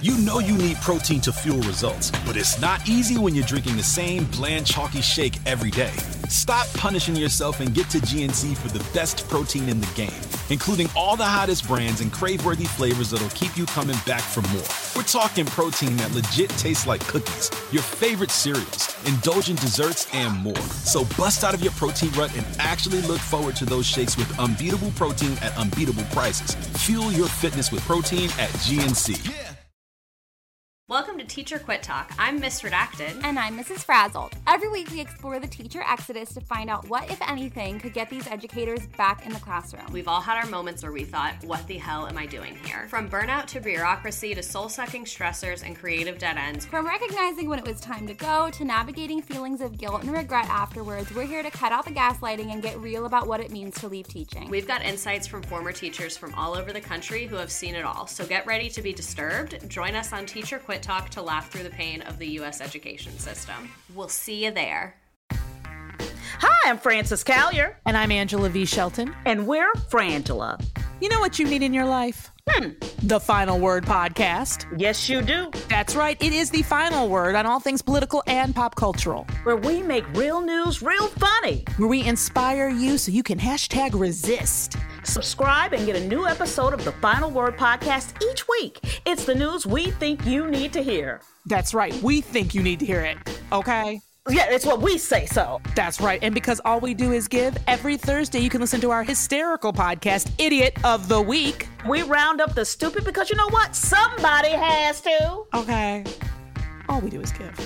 You know you need protein to fuel results, but it's not easy when you're drinking the same bland, chalky shake every day. Stop punishing yourself and get to GNC for the best protein in the game, including all the hottest brands and crave-worthy flavors that'll keep you coming back for more. We're talking protein that legit tastes like cookies, your favorite cereals, indulgent desserts, and more. So bust out of your protein rut and actually look forward to those shakes with unbeatable protein at unbeatable prices. Fuel your fitness with protein at GNC. Yeah. Welcome to Teacher Quit Talk. I'm Miss Redacted. And I'm Mrs. Frazzled. Every week we explore the teacher exodus to find out what, if anything, could get these educators back in the classroom. We've all had our moments where we thought, what the hell am I doing here? From burnout to bureaucracy to soul-sucking stressors and creative dead ends. From recognizing when it was time to go to navigating feelings of guilt and regret afterwards, we're here to cut out the gaslighting and get real about what it means to leave teaching. We've got insights from former teachers from all over the country who have seen it all. So get ready to be disturbed. Join us on Teacher Quit Talk to laugh through the pain of the U.S. education system. We'll see you there. Hi, I'm Frances Callier. And I'm Angela V. Shelton. And we're Frangela. You know what you need in your life? The Final Word Podcast. Yes, you do. That's right. It is the final word on all things political and pop cultural. Where we make real news real funny. Where we inspire you so you can #resist. Subscribe and get a new episode of the Final Word Podcast each week. It's the news we think you need to hear. That's right. We think you need to hear it. Okay? Yeah, it's what we say so. That's right. And because all we do is give, every Thursday you can listen to our hysterical podcast, Idiot of the Week. We round up the stupid because you know what? Somebody has to. Okay. All we do is give.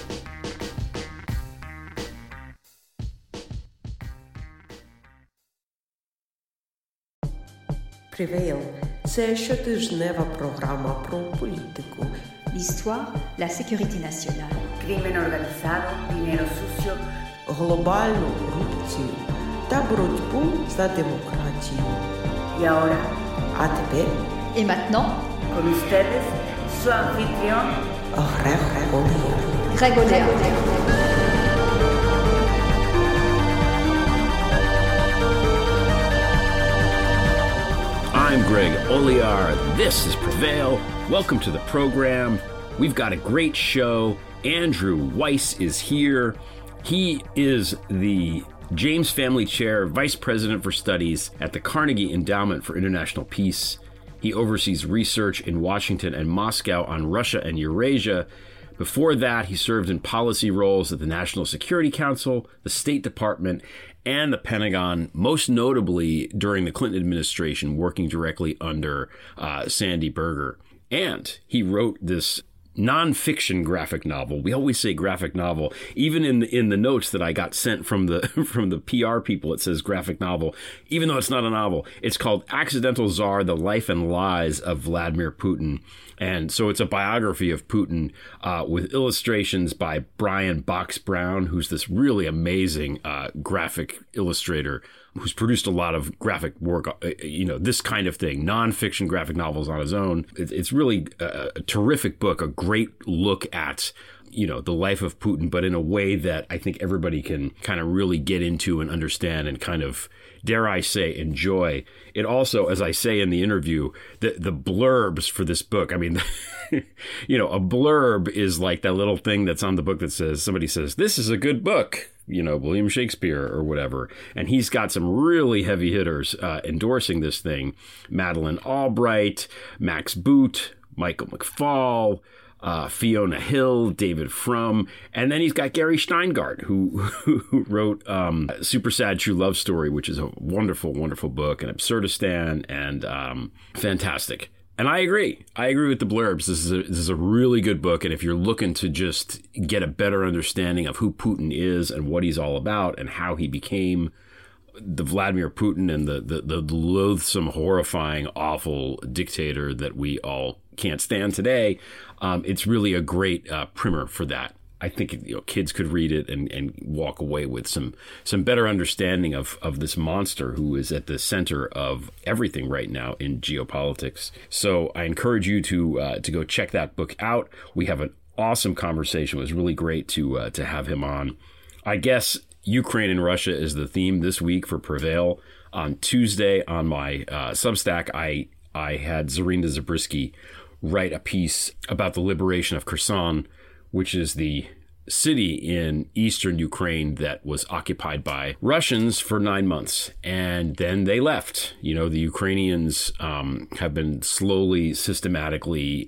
Prevail, це щотижнева програма про політику. L'histoire, la sécurité nationale. Crimen organizado, dinero sucio. Глобальну корупцію та боротьбу за демократію. Y ahora, а тепер, Et maintenant, con ustedes, su anfitrión, Greg Olea. I'm Greg Olear. This is Prevail. Welcome to the program. We've got a great show. Andrew Weiss is here. He is the James Family Chair, Vice President for Studies at the Carnegie Endowment for International Peace. He oversees research in Washington and Moscow on Russia and Eurasia. Before that, he served in policy roles at the National Security Council, the State Department, and the Pentagon, most notably during the Clinton administration, working directly under Sandy Berger. And he wrote this nonfiction graphic novel. We always say graphic novel. Even in the notes that I got sent from the from the PR people, it says graphic novel, even though it's not a novel. It's called Accidental Tsar, The Life and Lies of Vladimir Putin. And so it's a biography of Putin with illustrations by Brian Box Brown, who's this really amazing graphic illustrator who's produced a lot of graphic work, this kind of thing, nonfiction graphic novels on his own. It's really a terrific book, a great look at, the life of Putin, but in a way that I think everybody can kind of really get into and understand and kind of, dare I say, enjoy. It also, as I say in the interview, the blurbs for this book, I mean, a blurb is like that little thing that's on the book that says, somebody says, this is a good book, William Shakespeare or whatever. And he's got some really heavy hitters endorsing this thing. Madeleine Albright, Max Boot, Michael McFaul, Fiona Hill, David Frum, and then he's got Gary Steingart, who wrote Super Sad True Love Story, which is a wonderful, wonderful book, and Absurdistan, and fantastic. And I agree with the blurbs. This is a really good book, and if you're looking to just get a better understanding of who Putin is and what he's all about and how he became the Vladimir Putin and the loathsome, horrifying, awful dictator that we all can't stand today, it's really a great primer for that. I think kids could read it and walk away with some better understanding of this monster who is at the center of everything right now in geopolitics. So I encourage you to go check that book out. We have an awesome conversation. It was really great to have him on. I guess Ukraine and Russia is the theme this week for Prevail. On Tuesday on my Substack, I had Zarina Zabriskie write a piece about the liberation of Kherson, which is the city in eastern Ukraine that was occupied by Russians for 9 months. And then they left. You know, the Ukrainians have been slowly, systematically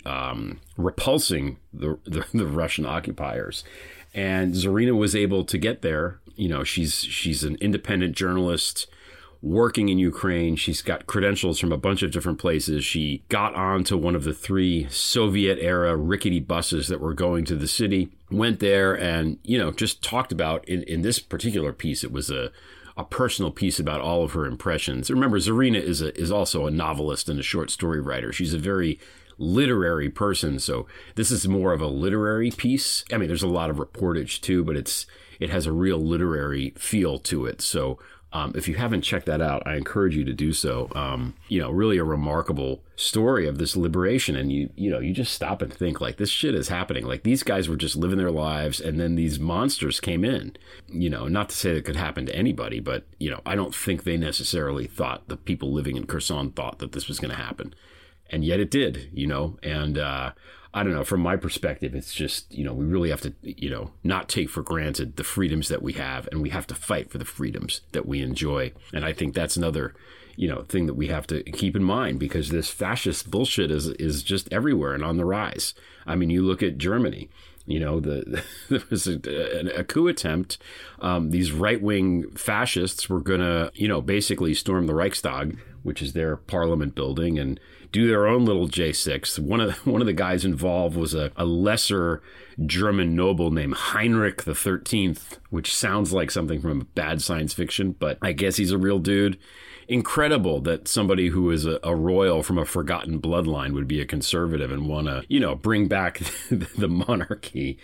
repulsing the Russian occupiers. And Zarina was able to get there. You know, she's an independent journalist working in Ukraine. She's got credentials from a bunch of different places. She got onto one of the 3 Soviet-era rickety buses that were going to the city, went there and, you know, just talked about, in this particular piece, it was a personal piece about all of her impressions. Remember, Zarina is also a novelist and a short story writer. She's a very literary person, so this is more of a literary piece. I mean, there's a lot of reportage too, but it has a real literary feel to it. So if you haven't checked that out, I encourage you to do so. You know, really a remarkable story of this liberation. And you just stop and think, like, this shit is happening. Like, these guys were just living their lives, and then these monsters came in. You know, not to say that it could happen to anybody, but, you know, I don't think they necessarily thought, the people living in Kherson thought that this was going to happen. And yet it did, you know, and I don't know, from my perspective, it's just, you know, we really have to, you know, not take for granted the freedoms that we have, and we have to fight for the freedoms that we enjoy. And I think that's another, you know, thing that we have to keep in mind, because this fascist bullshit is just everywhere and on the rise. I mean, you look at Germany. You know, there was a coup attempt. These right-wing fascists were going to, you know, basically storm the Reichstag, which is their parliament building, and do their own little J6. One of the guys involved was a lesser German noble named Heinrich the 13th, which sounds like something from bad science fiction, but I guess he's a real dude. Incredible that somebody who is a royal from a forgotten bloodline would be a conservative and want to, you know, bring back the monarchy.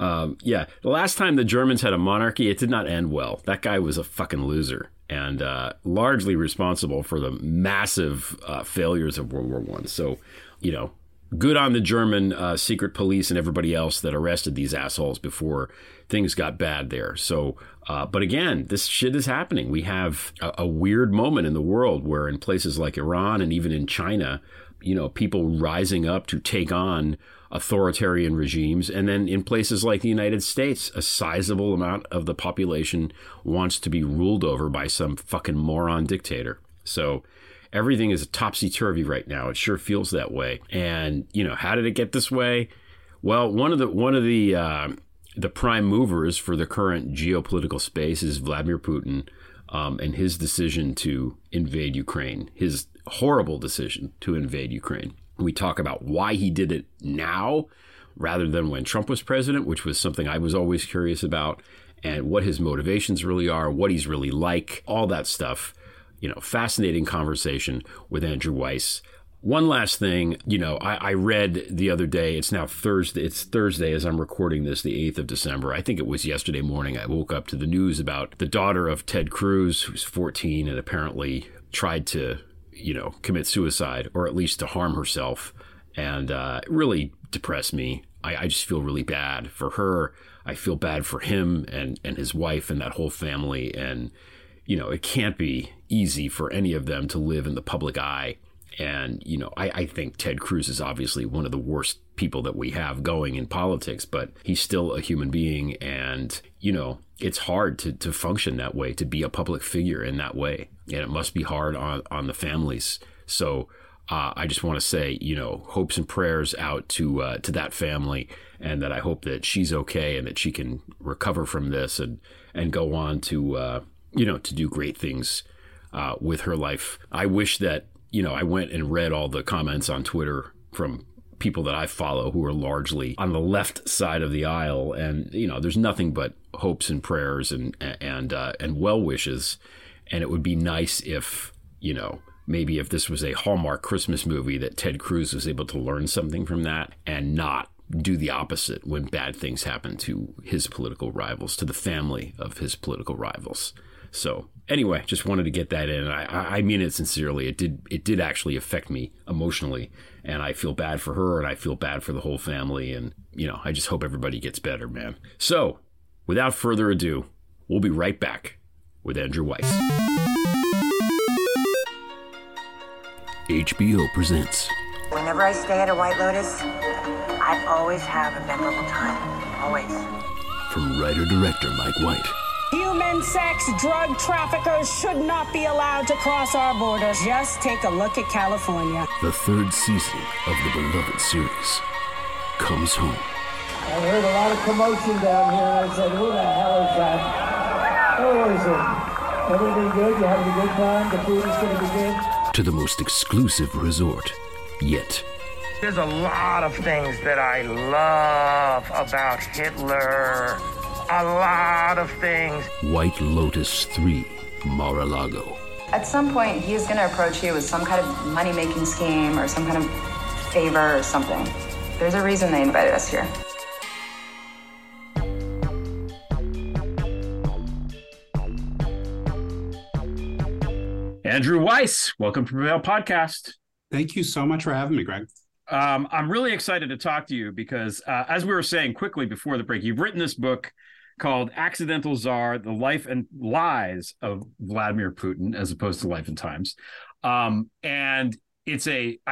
The last time the Germans had a monarchy, it did not end well. That guy was a fucking loser, and largely responsible for the massive failures of World War I. So, you know, good on the German secret police and everybody else that arrested these assholes before things got bad there. So, but again, this shit is happening. We have a weird moment in the world where in places like Iran and even in China, you know, people rising up to take on authoritarian regimes. And then in places like the United States, a sizable amount of the population wants to be ruled over by some fucking moron dictator. So everything is topsy-turvy right now. It sure feels that way. And, you know, how did it get this way? Well, one of the prime movers for the current geopolitical space is Vladimir Putin, and his decision to invade Ukraine, his horrible decision to invade Ukraine. We talk about why he did it now rather than when Trump was president, which was something I was always curious about, and what his motivations really are, what he's really like, all that stuff. You know, fascinating conversation with Andrew Weiss. One last thing, you know, I read the other day, it's now Thursday. It's Thursday as I'm recording this, the 8th of December. I think it was yesterday morning. I woke up to the news about the daughter of Ted Cruz, who's 14 and apparently tried to, you know, commit suicide or at least to harm herself. And it really depressed me. I just feel really bad for her. I feel bad for him and his wife and that whole family. And, you know, it can't be easy for any of them to live in the public eye. And, you know, I think Ted Cruz is obviously one of the worst people that we have going in politics, but he's still a human being. And, you know, it's hard to function that way, to be a public figure in that way. And it must be hard on the families. So I just want to say, you know, hopes and prayers out to that family, and that I hope that she's okay and that she can recover from this and go on to, you know, to do great things with her life. I wish that, you know, I went and read all the comments on Twitter from people that I follow who are largely on the left side of the aisle. And, you know, there's nothing but hopes and prayers and well wishes. And it would be nice if, you know, maybe if this was a Hallmark Christmas movie, that Ted Cruz was able to learn something from that and not do the opposite when bad things happen to his political rivals, to the family of his political rivals. So anyway, just wanted to get that in. I mean it sincerely. It did actually affect me emotionally, and I feel bad for her, and I feel bad for the whole family. And, you know, I just hope everybody gets better, man. So without further ado, we'll be right back with Andrew Weiss. HBO presents Whenever I stay at a White Lotus, I always have a memorable time. Always. From writer-director Mike White. Human sex drug traffickers should not be allowed to cross our borders. Just take a look at California. The third season of the beloved series comes home. I heard a lot of commotion down here, and I said, who the hell is that? Who is it? Everything good? You having a good time? The food is going to be good? To the most exclusive resort yet. There's a lot of things that I love about Hitler. A lot of things. White Lotus 3, Mar-a-Lago. At some point, he is going to approach you with some kind of money-making scheme or some kind of favor or something. There's a reason they invited us here. Andrew Weiss, welcome to Prevail Podcast. Thank you so much for having me, Greg. I'm really excited to talk to you because, as we were saying quickly before the break, you've written this book called Accidental Tsar, The Life and Lies of Vladimir Putin, as opposed to Life and Times. And it's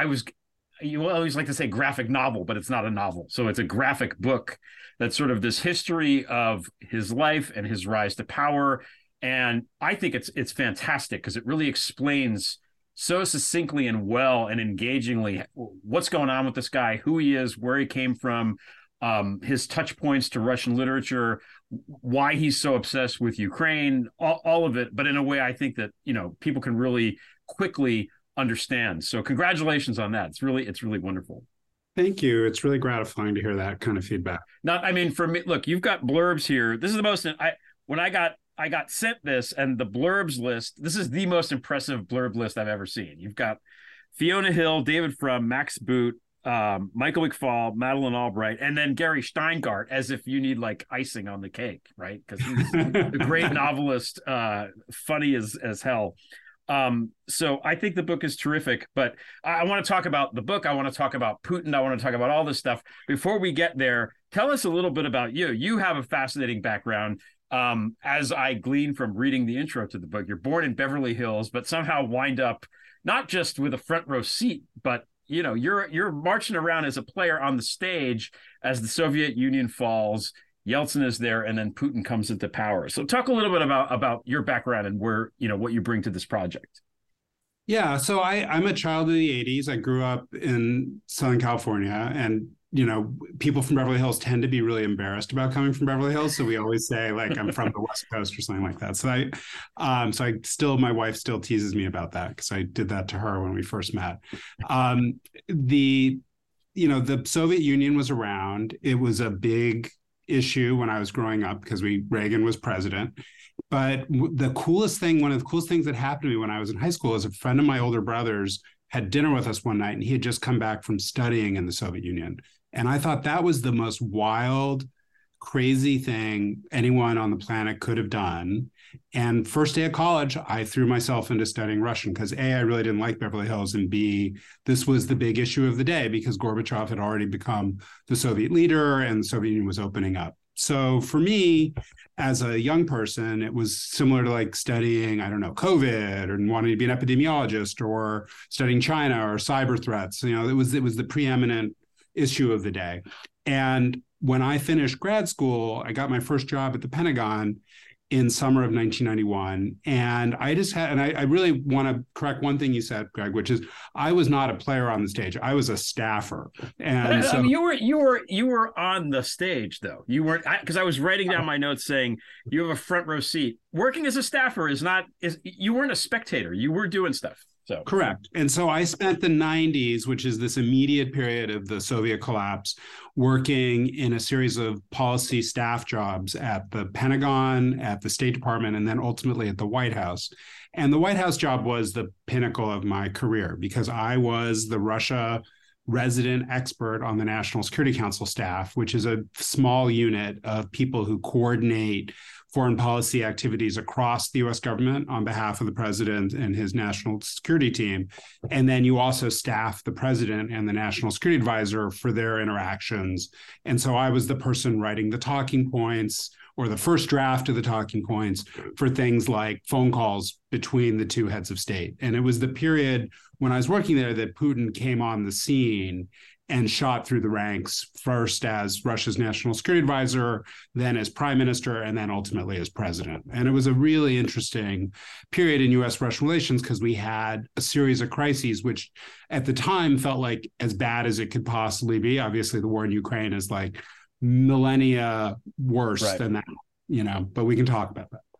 you always like to say graphic novel, but it's not a novel. So it's a graphic book that's sort of this history of his life and his rise to power. And I think it's fantastic because it really explains so succinctly and well and engagingly what's going on with this guy, who he is, where he came from, his touch points to Russian literature, why he's so obsessed with Ukraine, all of it, but in a way I think that, people can really quickly understand. So congratulations on that. It's really wonderful. Thank you. It's really gratifying to hear that kind of feedback. For me, look, you've got blurbs here. This is the most, when I got sent this and the blurbs list, this is the most impressive blurb list I've ever seen. You've got Fiona Hill, David Frum, Max Boot, Michael McFall, Madeleine Albright, and then Gary Steingart, as if you need like icing on the cake, right? Because he's a great novelist, funny as hell. So I think the book is terrific, but I want to talk about the book. I want to talk about Putin. I want to talk about all this stuff. Before we get there, tell us a little bit about you. You have a fascinating background. As I glean from reading the intro to the book, you're born in Beverly Hills, but somehow wind up not just with a front row seat, but you're marching around as a player on the stage as the Soviet Union falls. Yeltsin is there, and then Putin comes into power. So talk a little bit about your background and where, what you bring to this project. Yeah, so I'm a child of the 80s. I grew up in Southern California, and people from Beverly Hills tend to be really embarrassed about coming from Beverly Hills. So we always say like I'm from the West Coast or something like that. So my wife still teases me about that because I did that to her when we first met. The Soviet Union was around. It was a big issue when I was growing up because Reagan was president. But one of the coolest things that happened to me when I was in high school is a friend of my older brother's had dinner with us one night, and he had just come back from studying in the Soviet Union. And I thought that was the most wild, crazy thing anyone on the planet could have done. And first day of college, I threw myself into studying Russian because A, I really didn't like Beverly Hills, and B, this was the big issue of the day because Gorbachev had already become the Soviet leader and the Soviet Union was opening up. So for me, as a young person, it was similar to like studying, COVID and wanting to be an epidemiologist or studying China or cyber threats. It was the preeminent issue of the day. And when I finished grad school, I got my first job at the Pentagon in summer of 1991. And I really want to correct one thing you said, Greg, which is I was not a player on the stage. I was a staffer. And so you were on the stage though. You weren't, because I was writing down my notes saying you have a front row seat. Working as a staffer you weren't a spectator. You were doing stuff. So correct. And so I spent the 90s, which is this immediate period of the Soviet collapse, working in a series of policy staff jobs at the Pentagon, at the State Department, and then ultimately at the White House. And the White House job was the pinnacle of my career because I was the Russia resident expert on the National Security Council staff, which is a small unit of people who coordinate foreign policy activities across the U.S. government on behalf of the president and his national security team. And then you also staff the president and the national security advisor for their interactions. And so I was the person writing the talking points or the first draft of the talking points for things like phone calls between the two heads of state. And it was the period when I was working there that Putin came on the scene and shot through the ranks, first as Russia's national security advisor, then as prime minister, and then ultimately as president. And it was a really interesting period in U.S.-Russian relations because we had a series of crises, which at the time felt like as bad as it could possibly be. Obviously, the war in Ukraine is like millennia worse than that, but we can talk about that.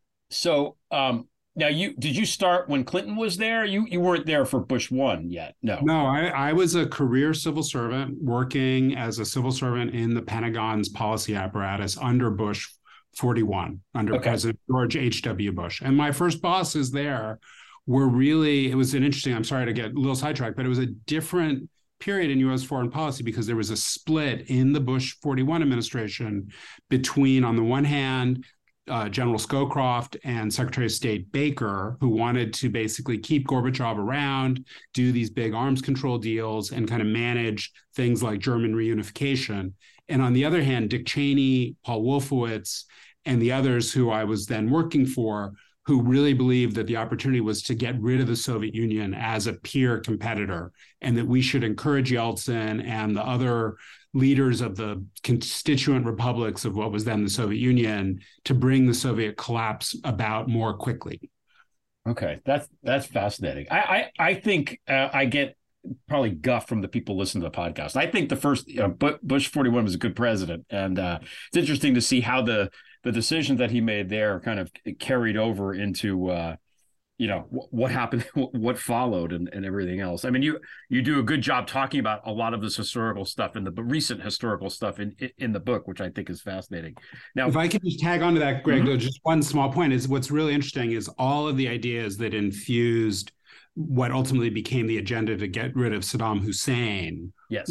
So now did you start when Clinton was there? You weren't there for Bush 1 yet. No, I was a career civil servant working as a civil servant in the Pentagon's policy apparatus under Bush 41, under President George H.W. Bush. And my first bosses there were really, it was an interesting, I'm sorry to get a little sidetracked, but it was a different period in U.S. foreign policy because there was a split in the Bush 41 administration between, on the one hand, General Scowcroft and Secretary of State Baker, who wanted to basically keep Gorbachev around, do these big arms control deals, and kind of manage things like German reunification. And on the other hand, Dick Cheney, Paul Wolfowitz, and the others who I was then working for, who really believed that the opportunity was to get rid of the Soviet Union as a peer competitor, and that we should encourage Yeltsin and the other leaders of the constituent republics of what was then the Soviet Union to bring the Soviet collapse about more quickly. Okay, that's fascinating. I think I get probably guff from the people listening to the podcast. I think the first Bush 41 was a good president, and it's interesting to see how the decisions that he made there kind of carried over into what happened, what followed, and everything else. I mean, you do a good job talking about a lot of this historical stuff and the recent historical stuff in the book, which I think is fascinating. Now, if I could just tag onto that, Greg, just one small point is what's really interesting is all of the ideas that infused what ultimately became the agenda to get rid of Saddam Hussein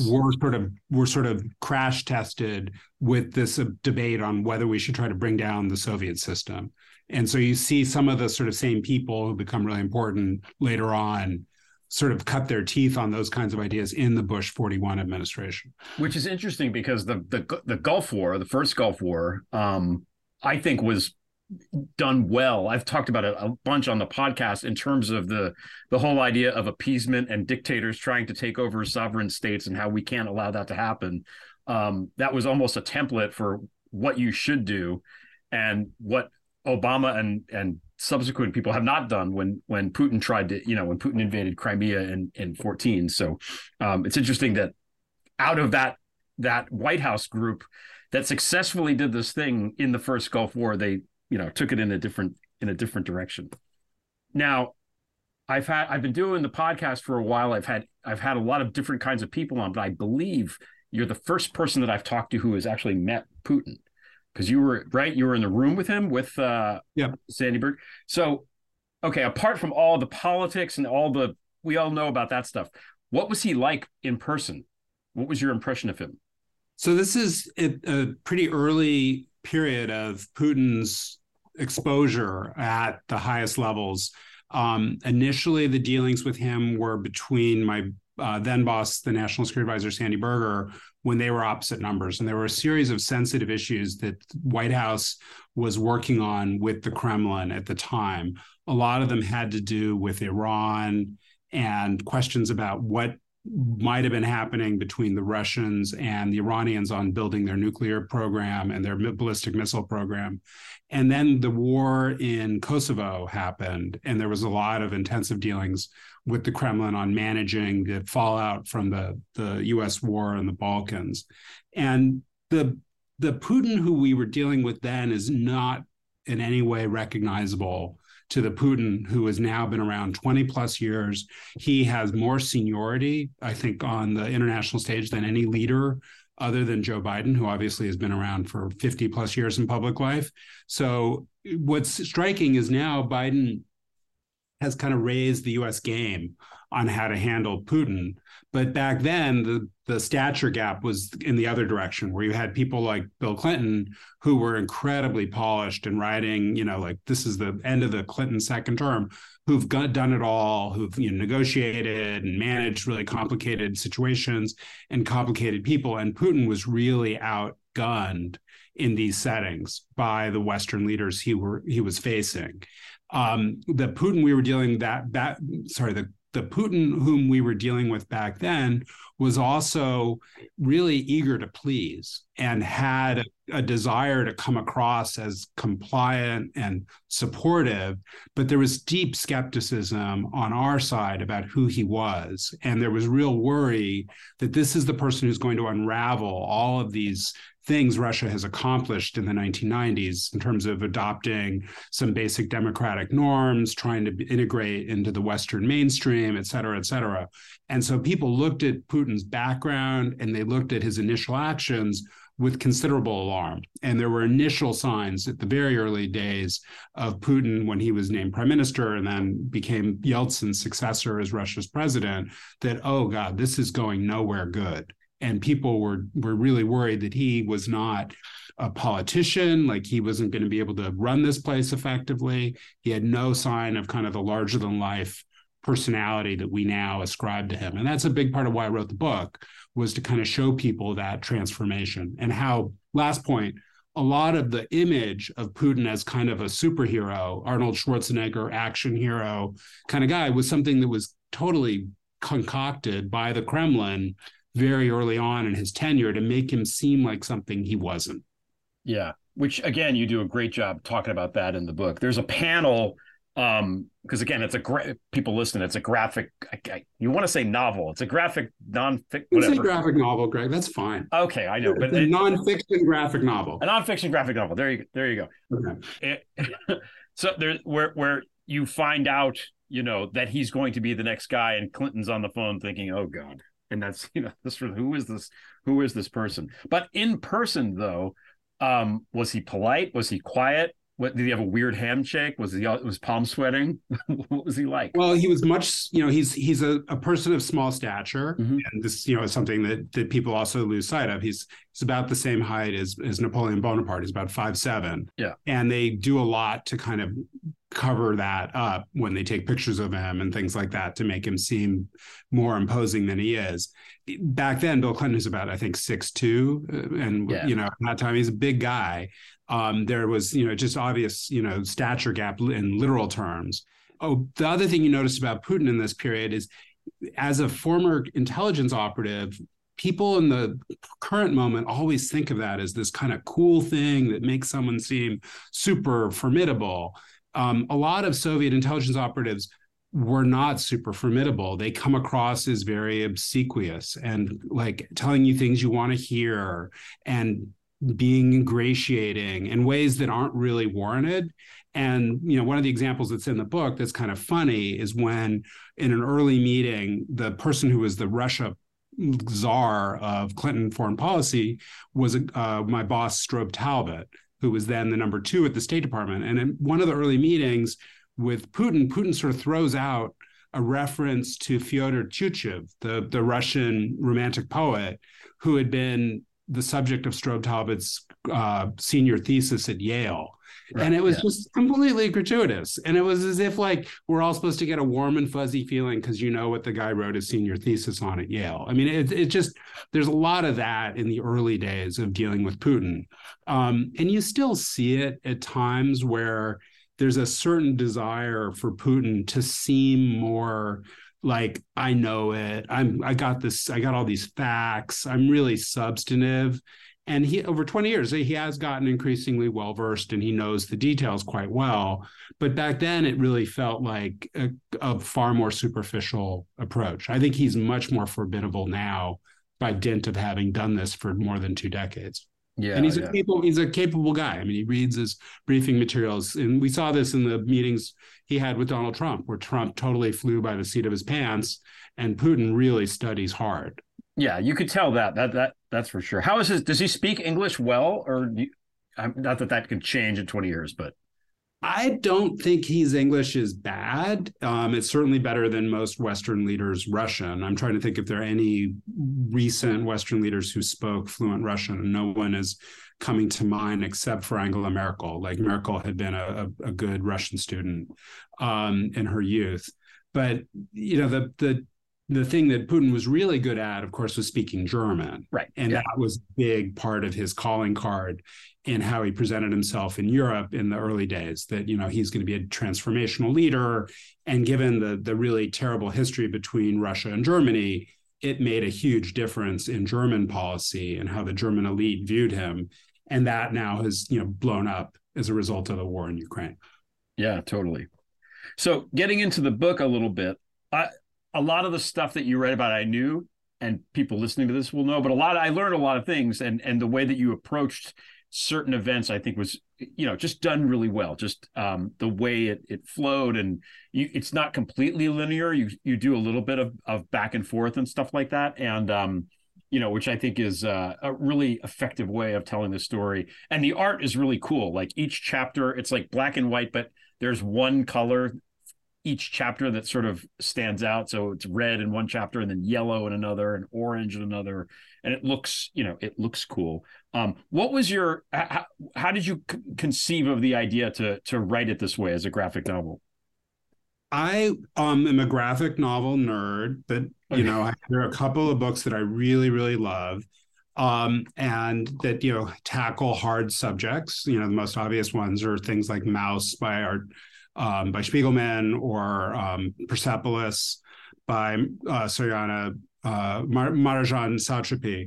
were sort of crash tested with this debate on whether we should try to bring down the Soviet system. And so you see some of the sort of same people who become really important later on sort of cut their teeth on those kinds of ideas in the Bush 41 administration. Which is interesting because the Gulf War, the first Gulf War, I think was done well. I've talked about it a bunch on the podcast in terms of the whole idea of appeasement and dictators trying to take over sovereign states and how we can't allow that to happen. That was almost a template for what you should do and what Obama and subsequent people have not done when Putin tried to, when Putin invaded Crimea in 2014. So it's interesting that out of that White House group that successfully did this thing in the first Gulf War, they took it in a different direction. Now, I've been doing the podcast for a while. I've had a lot of different kinds of people on, but I believe you're the first person that I've talked to who has actually met Putin. Because you were in the room with him with Sandy Berg. So, okay, apart from all the politics and we all know about that stuff, what was he like in person? What was your impression of him? So this is a pretty early period of Putin's exposure at the highest levels. Initially, the dealings with him were between my then boss, the National Security Advisor, Sandy Berger, when they were opposite numbers. And there were a series of sensitive issues that White House was working on with the Kremlin at the time. A lot of them had to do with Iran and questions about what might have been happening between the Russians and the Iranians on building their nuclear program and their ballistic missile program. And then the war in Kosovo happened, and there was a lot of intensive dealings with the Kremlin on managing the fallout from the U.S. war in the Balkans. And the Putin who we were dealing with then is not in any way recognizable to the Putin who has now been around 20 plus years. He has more seniority, I think, on the international stage than any leader other than Joe Biden, who obviously has been around for 50 plus years in public life. So what's striking is now Biden has kind of raised the U.S. game on how to handle Putin. But back then, the stature gap was in the other direction, where you had people like Bill Clinton, who were incredibly polished and writing, like this is the end of the Clinton second term, who've done it all, who've negotiated and managed really complicated situations and complicated people. And Putin was really outgunned in these settings by the Western leaders he was facing. The Putin we were dealing the the Putin whom we were dealing with back then was also really eager to please and had a desire to come across as compliant and supportive, but there was deep skepticism on our side about who he was. And there was real worry that this is the person who's going to unravel all of these things Russia has accomplished in the 1990s in terms of adopting some basic democratic norms, trying to integrate into the Western mainstream, et cetera, et cetera. And so people looked at Putin's background and they looked at his initial actions with considerable alarm. And there were initial signs at the very early days of Putin when he was named prime minister and then became Yeltsin's successor as Russia's president that, oh God, this is going nowhere good. And people were really worried that he was not a politician, like he wasn't going to be able to run this place effectively. He had no sign of kind of the larger than life personality that we now ascribe to him. And that's a big part of why I wrote the book, was to kind of show people that transformation and how, last point, a lot of the image of Putin as kind of a superhero, Arnold Schwarzenegger action hero kind of guy, was something that was totally concocted by the Kremlin very early on in his tenure to make him seem like something he wasn't. Yeah, which again, you do a great job talking about that in the book. There's a panel, because again, it's people listen, it's a graphic, you want to say novel, it's a graphic non-fiction. It's a graphic novel, Greg, that's fine. Okay, I know. But a non-fiction graphic novel. A non-fiction graphic novel, there you go. Okay. So there's where you find out, that he's going to be the next guy, and Clinton's on the phone thinking, oh God. And that's, who is this person? But in person, though, was he polite? Was he quiet? Did he have a weird handshake? Was palm sweating? What was he like? Well, he was much, he's a person of small stature. Mm-hmm. And this, is something that people also lose sight of. He's about the same height as Napoleon Bonaparte. He's about 5'7". Yeah. And they do a lot to kind of cover that up when they take pictures of him and things like that to make him seem more imposing than he is. Back then, Bill Clinton was about, I think, 6'2", and at that time he's a big guy. There was just obvious stature gap in literal terms. Oh, the other thing you notice about Putin in this period is, as a former intelligence operative, people in the current moment always think of that as this kind of cool thing that makes someone seem super formidable. A lot of Soviet intelligence operatives were not super formidable. They come across as very obsequious and like telling you things you want to hear and being ingratiating in ways that aren't really warranted. And, one of the examples that's in the book that's kind of funny is when in an early meeting, the person who was the Russia czar of Clinton foreign policy was my boss, Strobe Talbot, who was then the number 2 at the State Department. And in one of the early meetings with Putin sort of throws out a reference to Fyodor Tyutchev, the Russian romantic poet, who had been the subject of Strobe Talbot's senior thesis at Yale. Right, and it was just completely gratuitous. And it was as if like we're all supposed to get a warm and fuzzy feeling because what the guy wrote his senior thesis on at Yale. I mean, it just, there's a lot of that in the early days of dealing with Putin. And you still see it at times where there's a certain desire for Putin to seem more like, I know it. I got all these facts. I'm really substantive. And he, over 20 years, he has gotten increasingly well-versed and he knows the details quite well. But back then, it really felt like a far more superficial approach. I think he's much more formidable now by dint of having done this for more than 2 decades. Yeah, and he's a capable guy. I mean, he reads his briefing materials, and we saw this in the meetings he had with Donald Trump, where Trump totally flew by the seat of his pants, and Putin really studies hard. Yeah, you could tell that's for sure. How is does he speak English well, or not that can change in 20 years, but I don't think his English is bad. It's certainly better than most Western leaders' Russian. I'm trying to think if there are any recent Western leaders who spoke fluent Russian. No one is coming to mind except for Angela Merkel. Like Merkel had been a good Russian student in her youth. But, the the thing that Putin was really good at, of course, was speaking German. Right. And that was a big part of his calling card in how he presented himself in Europe in the early days, that, he's going to be a transformational leader. And given the really terrible history between Russia and Germany, it made a huge difference in German policy and how the German elite viewed him. And that now has, blown up as a result of the war in Ukraine. Yeah, totally. So getting into the book a little bit, a lot of the stuff that you read about, I knew, and people listening to this will know, but I learned a lot of things, and the way that you approached certain events, I think was, just done really well. Just the way it flowed, and it's not completely linear. You do a little bit of back and forth and stuff like that. And, which I think is a really effective way of telling the story. And the art is really cool. Like each chapter, it's like black and white, but there's one color each chapter that sort of stands out. So it's red in one chapter, and then yellow in another, and orange in another. And it looks, it looks cool. What was how did you conceive of the idea to write it this way as a graphic novel? I am a graphic novel nerd, but, there are a couple of books that I really, really love. And that, tackle hard subjects. The most obvious ones are things like Mouse by Spiegelman, or Persepolis by Soriana Marajan Satrapi.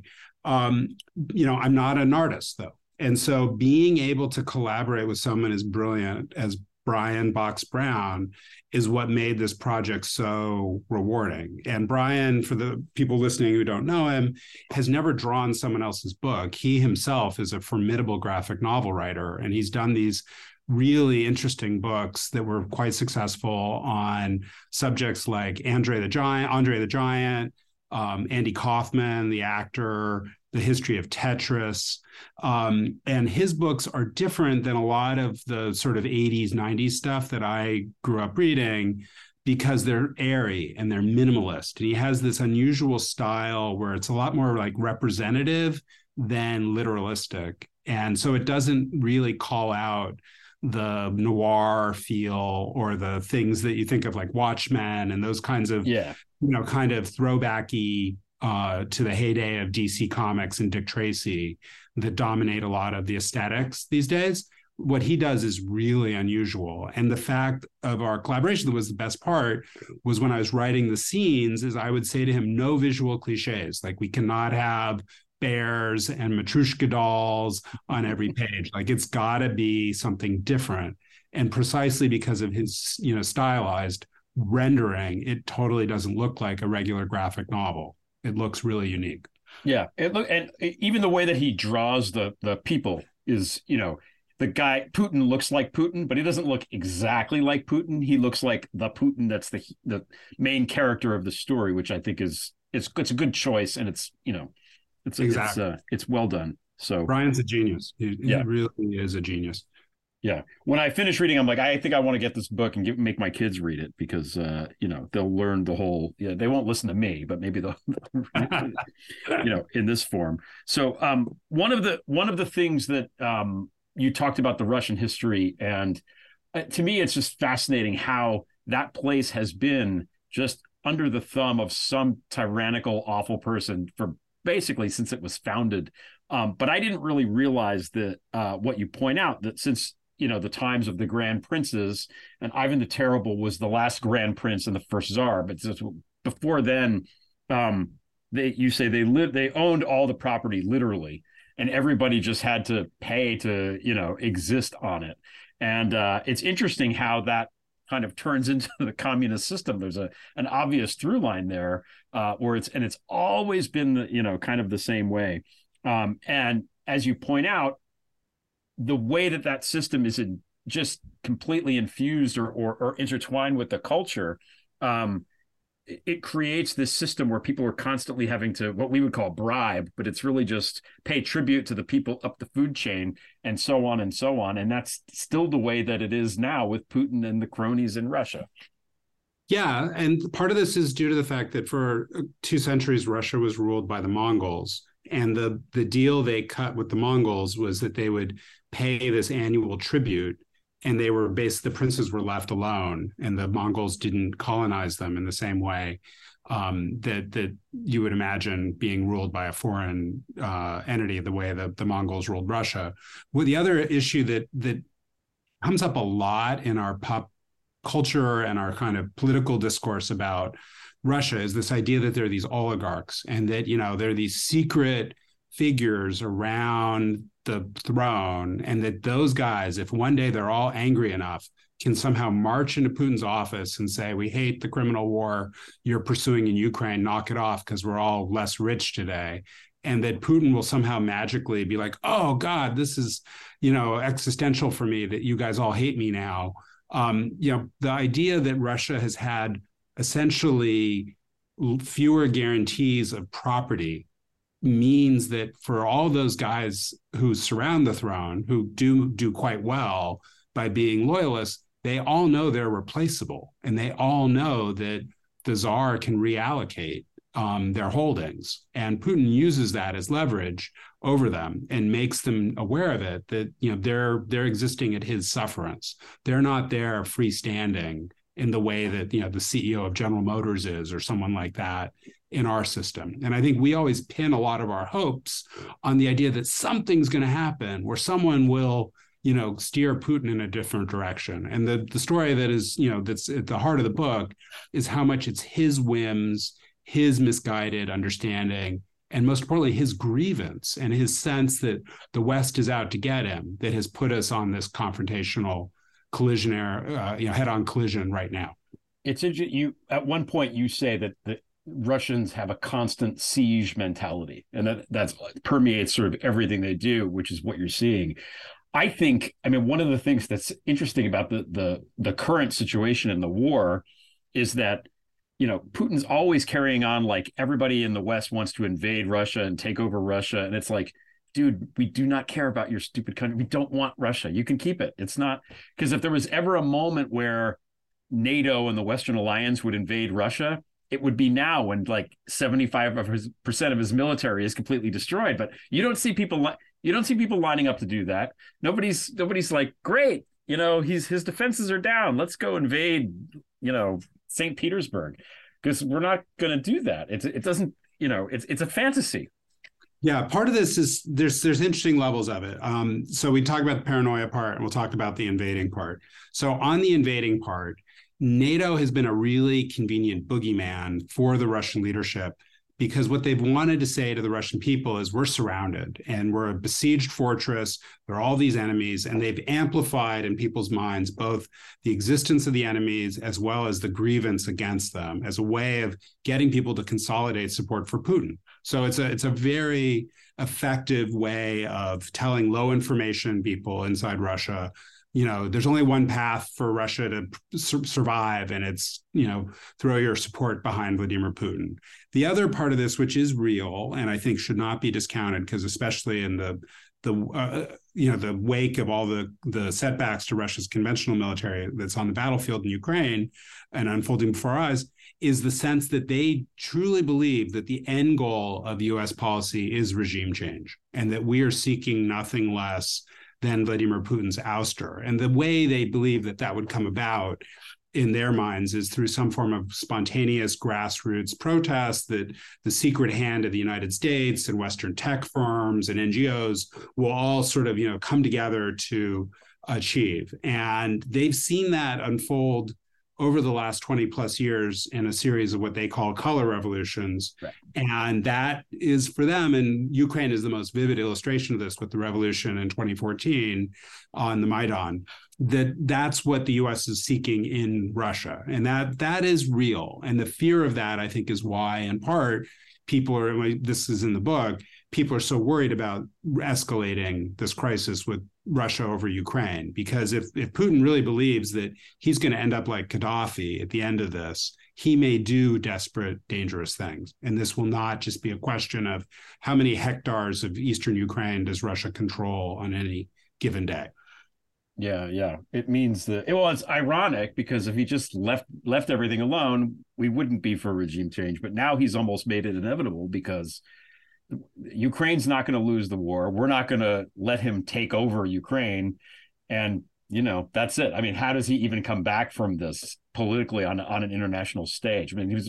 I'm not an artist, though. And so being able to collaborate with someone as brilliant as Brian Box Brown is what made this project so rewarding. And Brian, for the people listening who don't know him, has never drawn someone else's book. He himself is a formidable graphic novel writer, and he's done these really interesting books that were quite successful on subjects like Andre the Giant, Andy Kaufman, the actor, the history of Tetris. And his books are different than a lot of the sort of 80s, 90s stuff that I grew up reading, because they're airy and they're minimalist. And he has this unusual style where it's a lot more like representative than literalistic. And so it doesn't really call out the noir feel or the things that you think of like Watchmen and those kinds of, kind of throwbacky to the heyday of DC Comics and Dick Tracy that dominate a lot of the aesthetics these days. What he does is really unusual. And the fact of our collaboration that was the best part was when I was writing the scenes is I would say to him, no visual cliches. Like, we cannot have bears and Matryoshka dolls on every page. Like, it's got to be something different. And precisely because of his, stylized rendering, it totally doesn't look like a regular graphic novel. It looks really unique. Yeah, and even the way that he draws the people is, the guy Putin looks like Putin, but he doesn't look exactly like Putin. He looks like the Putin that's the main character of the story, which I think it's a good choice, and it's it's well done. So Brian's a genius. He really is a genius. Yeah. When I finish reading, I'm like, I think I want to get this book and make my kids read it, because they'll learn the whole. Yeah, they won't listen to me, but maybe they'll, in this form. So one of the things that you talked about, the Russian history, and to me, it's just fascinating how that place has been just under the thumb of some tyrannical, awful person for basically since it was founded. But I didn't really realize that what you point out, that since the times of the Grand Princes, and Ivan the Terrible was the last Grand Prince and the first Tsar, but before then, they owned all the property literally, and everybody just had to pay to exist on it. And it's interesting how that kind of turns into the communist system. There's an obvious through line there, where it's always been kind of the same way. And as you point out, the way that system is just completely infused or intertwined with the culture, it creates this system where people are constantly having to, what we would call bribe, but it's really just pay tribute to the people up the food chain, and so on and so on. And that's still the way that it is now with Putin and the cronies in Russia. Yeah, and part of this is due to the fact that for 2 centuries, Russia was ruled by the Mongols. And the deal they cut with the Mongols was that they would pay this annual tribute, and the princes were left alone, and the Mongols didn't colonize them in the same way. that you would imagine being ruled by a foreign entity the way the Mongols ruled Russia. Well, the other issue that comes up a lot in our pop culture and our kind of political discourse about Russia is this idea that there are these oligarchs and that, there are these secret figures around the throne, and that those guys, if one day they're all angry enough, can somehow march into Putin's office and say, we hate the criminal war you're pursuing in Ukraine, knock it off because we're all less rich today. And that Putin will somehow magically be like, oh God, this is, existential for me that you guys all hate me now. The idea that Russia has had essentially fewer guarantees of property means that for all those guys who surround the throne, who do quite well by being loyalists, they all know they're replaceable, and they all know that the czar can reallocate their holdings. And Putin uses that as leverage over them and makes them aware of it, that they're existing at his sufferance. They're not there freestanding in the way that the CEO of General Motors is, or someone like that in our system. And I think we always pin a lot of our hopes on the idea that something's going to happen where someone will steer Putin in a different direction. And the story that is, that's at the heart of the book is how much it's his whims, his misguided understanding, and most importantly, his grievance and his sense that the West is out to get him that has put us on this confrontational head-on collision right now. It's interesting. At one point you say that the Russians have a constant siege mentality, and that permeates sort of everything they do, which is what you're seeing. I think, one of the things that's interesting about the current situation in the war is that, Putin's always carrying on like everybody in the West wants to invade Russia and take over Russia. And it's like, dude, we do not care about your stupid country. We don't want Russia. You can keep it. It's not, because if there was ever a moment where NATO and the Western Alliance would invade Russia, it would be now, when like 75% of his military is completely destroyed. But you don't see people lining up to do that. Nobody's like, great, his defenses are down. Let's go invade, St. Petersburg, because we're not going to do that. It doesn't, it's a fantasy. Yeah, part of this is there's interesting levels of it. So we talk about the paranoia part, and we'll talk about the invading part. So on the invading part, NATO has been a really convenient boogeyman for the Russian leadership, because what they've wanted to say to the Russian people is, we're surrounded and we're a besieged fortress. There are all these enemies, and they've amplified in people's minds both the existence of the enemies as well as the grievance against them as a way of getting people to consolidate support for Putin. So it's a very effective way of telling low information people inside Russia, there's only one path for Russia to survive, and it's, throw your support behind Vladimir Putin. The other part of this, which is real, and I think should not be discounted, because especially in the wake of all the setbacks to Russia's conventional military that's on the battlefield in Ukraine and unfolding before our eyes, is the sense that they truly believe that the end goal of U.S. policy is regime change, and that we are seeking nothing less than Vladimir Putin's ouster. And the way they believe that would come about in their minds is through some form of spontaneous grassroots protest that the secret hand of the United States and Western tech firms and NGOs will all sort of, come together to achieve. And they've seen that unfold over the last 20 plus years in a series of what they call color revolutions. Right. And that is for them, and Ukraine is the most vivid illustration of this with the revolution in 2014 on the Maidan, that's what the US is seeking in Russia. And that is real. And the fear of that, I think, is why, in part, this is in the book, people are so worried about escalating this crisis with Russia over Ukraine, because if Putin really believes that he's going to end up like Gaddafi at the end of this, he may do desperate, dangerous things. And this will not just be a question of how many hectares of eastern Ukraine does Russia control on any given day. Yeah. It means that, it's ironic, because if he just left everything alone, we wouldn't be for regime change. But now he's almost made it inevitable, because Ukraine's not going to lose the war. We're not going to let him take over Ukraine. And, that's it. How does he even come back from this politically on an international stage? He was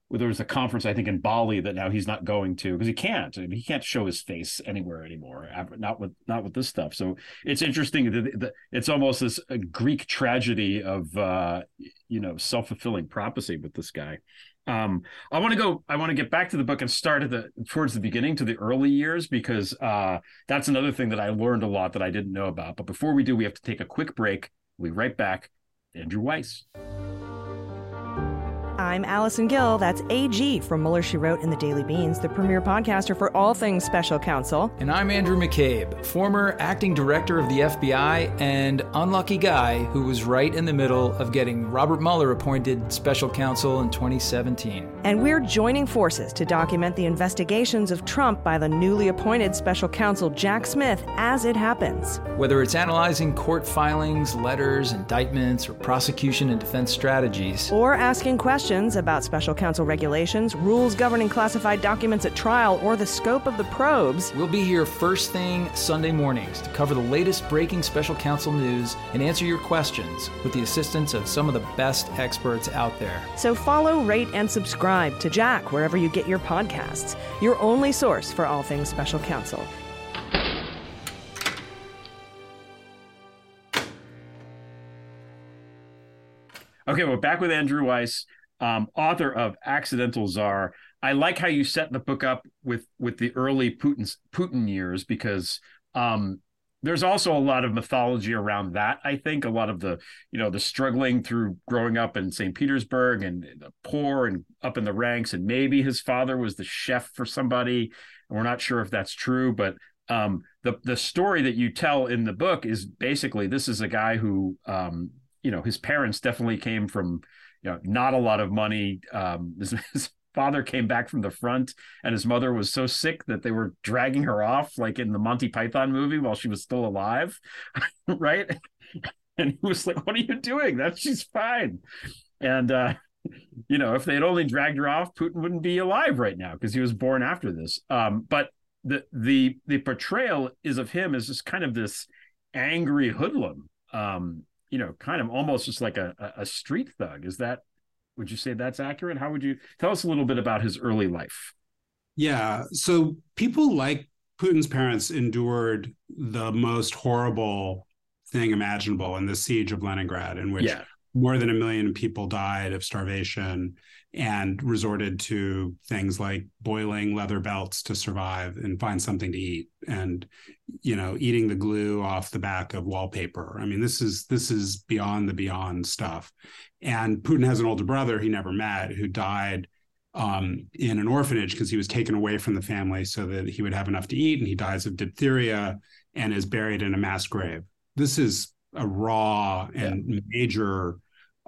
there was a conference, I think, in Bali that now he's not going to because he can't. I mean, he can't show his face anywhere anymore. Not with this stuff. So it's interesting that it's almost this Greek tragedy of self-fulfilling prophecy with this guy. I want to get back to the book and start towards the beginning, to the early years, because that's another thing that I learned a lot that I didn't know about. But before we do, we have to take a quick break. We'll be right back. Andrew Weiss. I'm Allison Gill. That's AG from Mueller, She Wrote in the Daily Beans, the premier podcaster for all things special counsel. And I'm Andrew McCabe, former acting director of the FBI and unlucky guy who was right in the middle of getting Robert Mueller appointed special counsel in 2017. And we're joining forces to document the investigations of Trump by the newly appointed special counsel Jack Smith as it happens. Whether it's analyzing court filings, letters, indictments, or prosecution and defense strategies, or asking questions about special counsel regulations, rules governing classified documents at trial, or the scope of the probes. We'll be here first thing Sunday mornings to cover the latest breaking special counsel news and answer your questions with the assistance of some of the best experts out there. So follow, rate, and subscribe to Jack wherever you get your podcasts, your only source for all things special counsel. Okay, we're back with Andrew Weiss, author of Accidental Czar. I like how you set the book up with the early Putin years, because there's also a lot of mythology around that. I think a lot of the struggling through growing up in St. Petersburg and the poor and up in the ranks, and maybe his father was the chef for somebody. And we're not sure if that's true, but the story that you tell in the book is basically, this is a guy who his parents definitely came from not a lot of money. His father came back from the front, and his mother was so sick that they were dragging her off, like in the Monty Python movie, while she was still alive, right? And he was like, "What are you doing? She's fine." And if they had only dragged her off, Putin wouldn't be alive right now, because he was born after this. But the portrayal is of him as just kind of this angry hoodlum. Kind of almost just like a street thug. Would you say that's accurate? How would you tell us a little bit about his early life? Yeah. So people like Putin's parents endured the most horrible thing imaginable in the siege of Leningrad, in which more than 1 million people died of starvation and resorted to things like boiling leather belts to survive and find something to eat, and eating the glue off the back of wallpaper. I mean, this is beyond the beyond stuff. And Putin has an older brother he never met, who died in an orphanage because he was taken away from the family so that he would have enough to eat, and he dies of diphtheria and is buried in a mass grave. This is a raw and major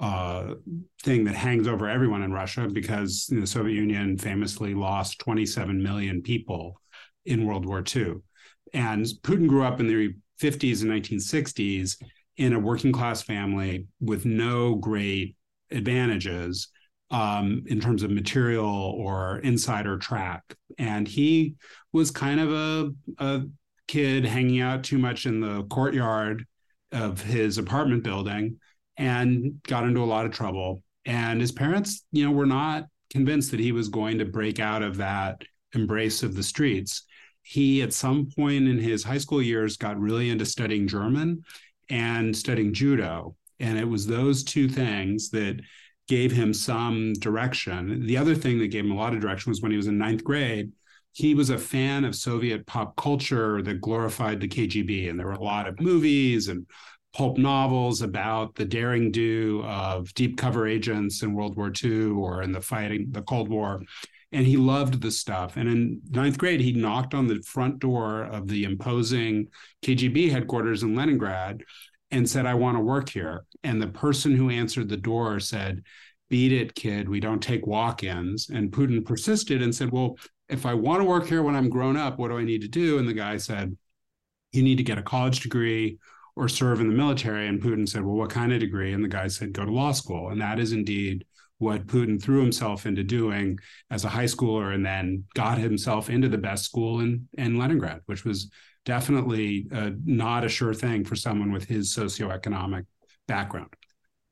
thing that hangs over everyone in Russia, because the Soviet Union famously lost 27 million people in World War II. And Putin grew up in the 50s and 1960s in a working class family with no great advantages in terms of material or insider track. And he was kind of a kid hanging out too much in the courtyard of his apartment building, and got into a lot of trouble. And his parents, were not convinced that he was going to break out of that embrace of the streets. He, at some point in his high school years, got really into studying German and studying judo. And it was those two things that gave him some direction. The other thing that gave him a lot of direction was when he was in 9th grade, he was a fan of Soviet pop culture that glorified the KGB. And there were a lot of movies and pulp novels about the daring do of deep cover agents in World War II or in the Cold War. And he loved the stuff. And in 9th grade, he knocked on the front door of the imposing KGB headquarters in Leningrad and said, "I want to work here." And the person who answered the door said, "Beat it, kid. We don't take walk-ins." And Putin persisted and said, "Well, if I want to work here when I'm grown up, what do I need to do?" And the guy said, "You need to get a college degree or serve in the military." And Putin said, "Well, what kind of degree?" And the guy said, "Go to law school." And that is indeed what Putin threw himself into doing as a high schooler, and then got himself into the best school in Leningrad, which was definitely not a sure thing for someone with his socioeconomic background.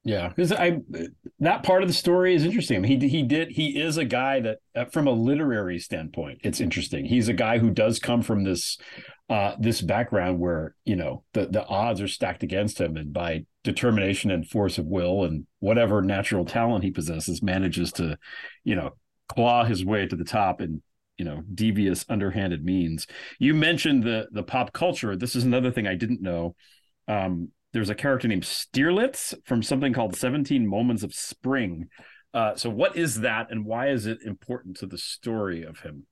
Yeah, because that part of the story is interesting. I mean, he is a guy that, from a literary standpoint, it's interesting. He's a guy who does come from this background where, you know, the odds are stacked against him, and by determination and force of will and whatever natural talent he possesses, manages to, you know, claw his way to the top in, you know, devious, underhanded means. You mentioned the pop culture. This is another thing I didn't know. There's a character named Stierlitz from something called 17 Moments of Spring. So what is that, and why is it important to the story of him?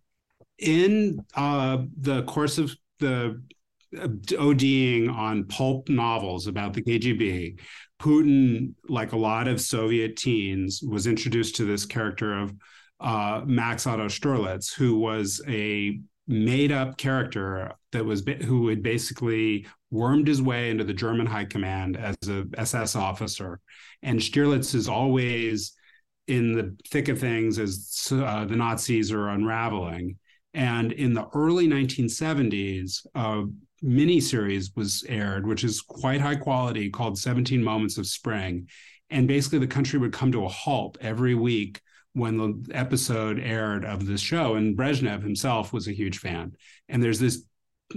In the course of the ODing on pulp novels about the KGB, Putin, like a lot of Soviet teens, was introduced to this character of Max Otto Stierlitz, who was a made-up character who had basically wormed his way into the German high command as a SS officer. And Stierlitz is always in the thick of things as the Nazis are unraveling. And in the early 1970s, a miniseries was aired, which is quite high quality, called 17 Moments of Spring. And basically the country would come to a halt every week when the episode aired of this show. And Brezhnev himself was a huge fan. And there's this,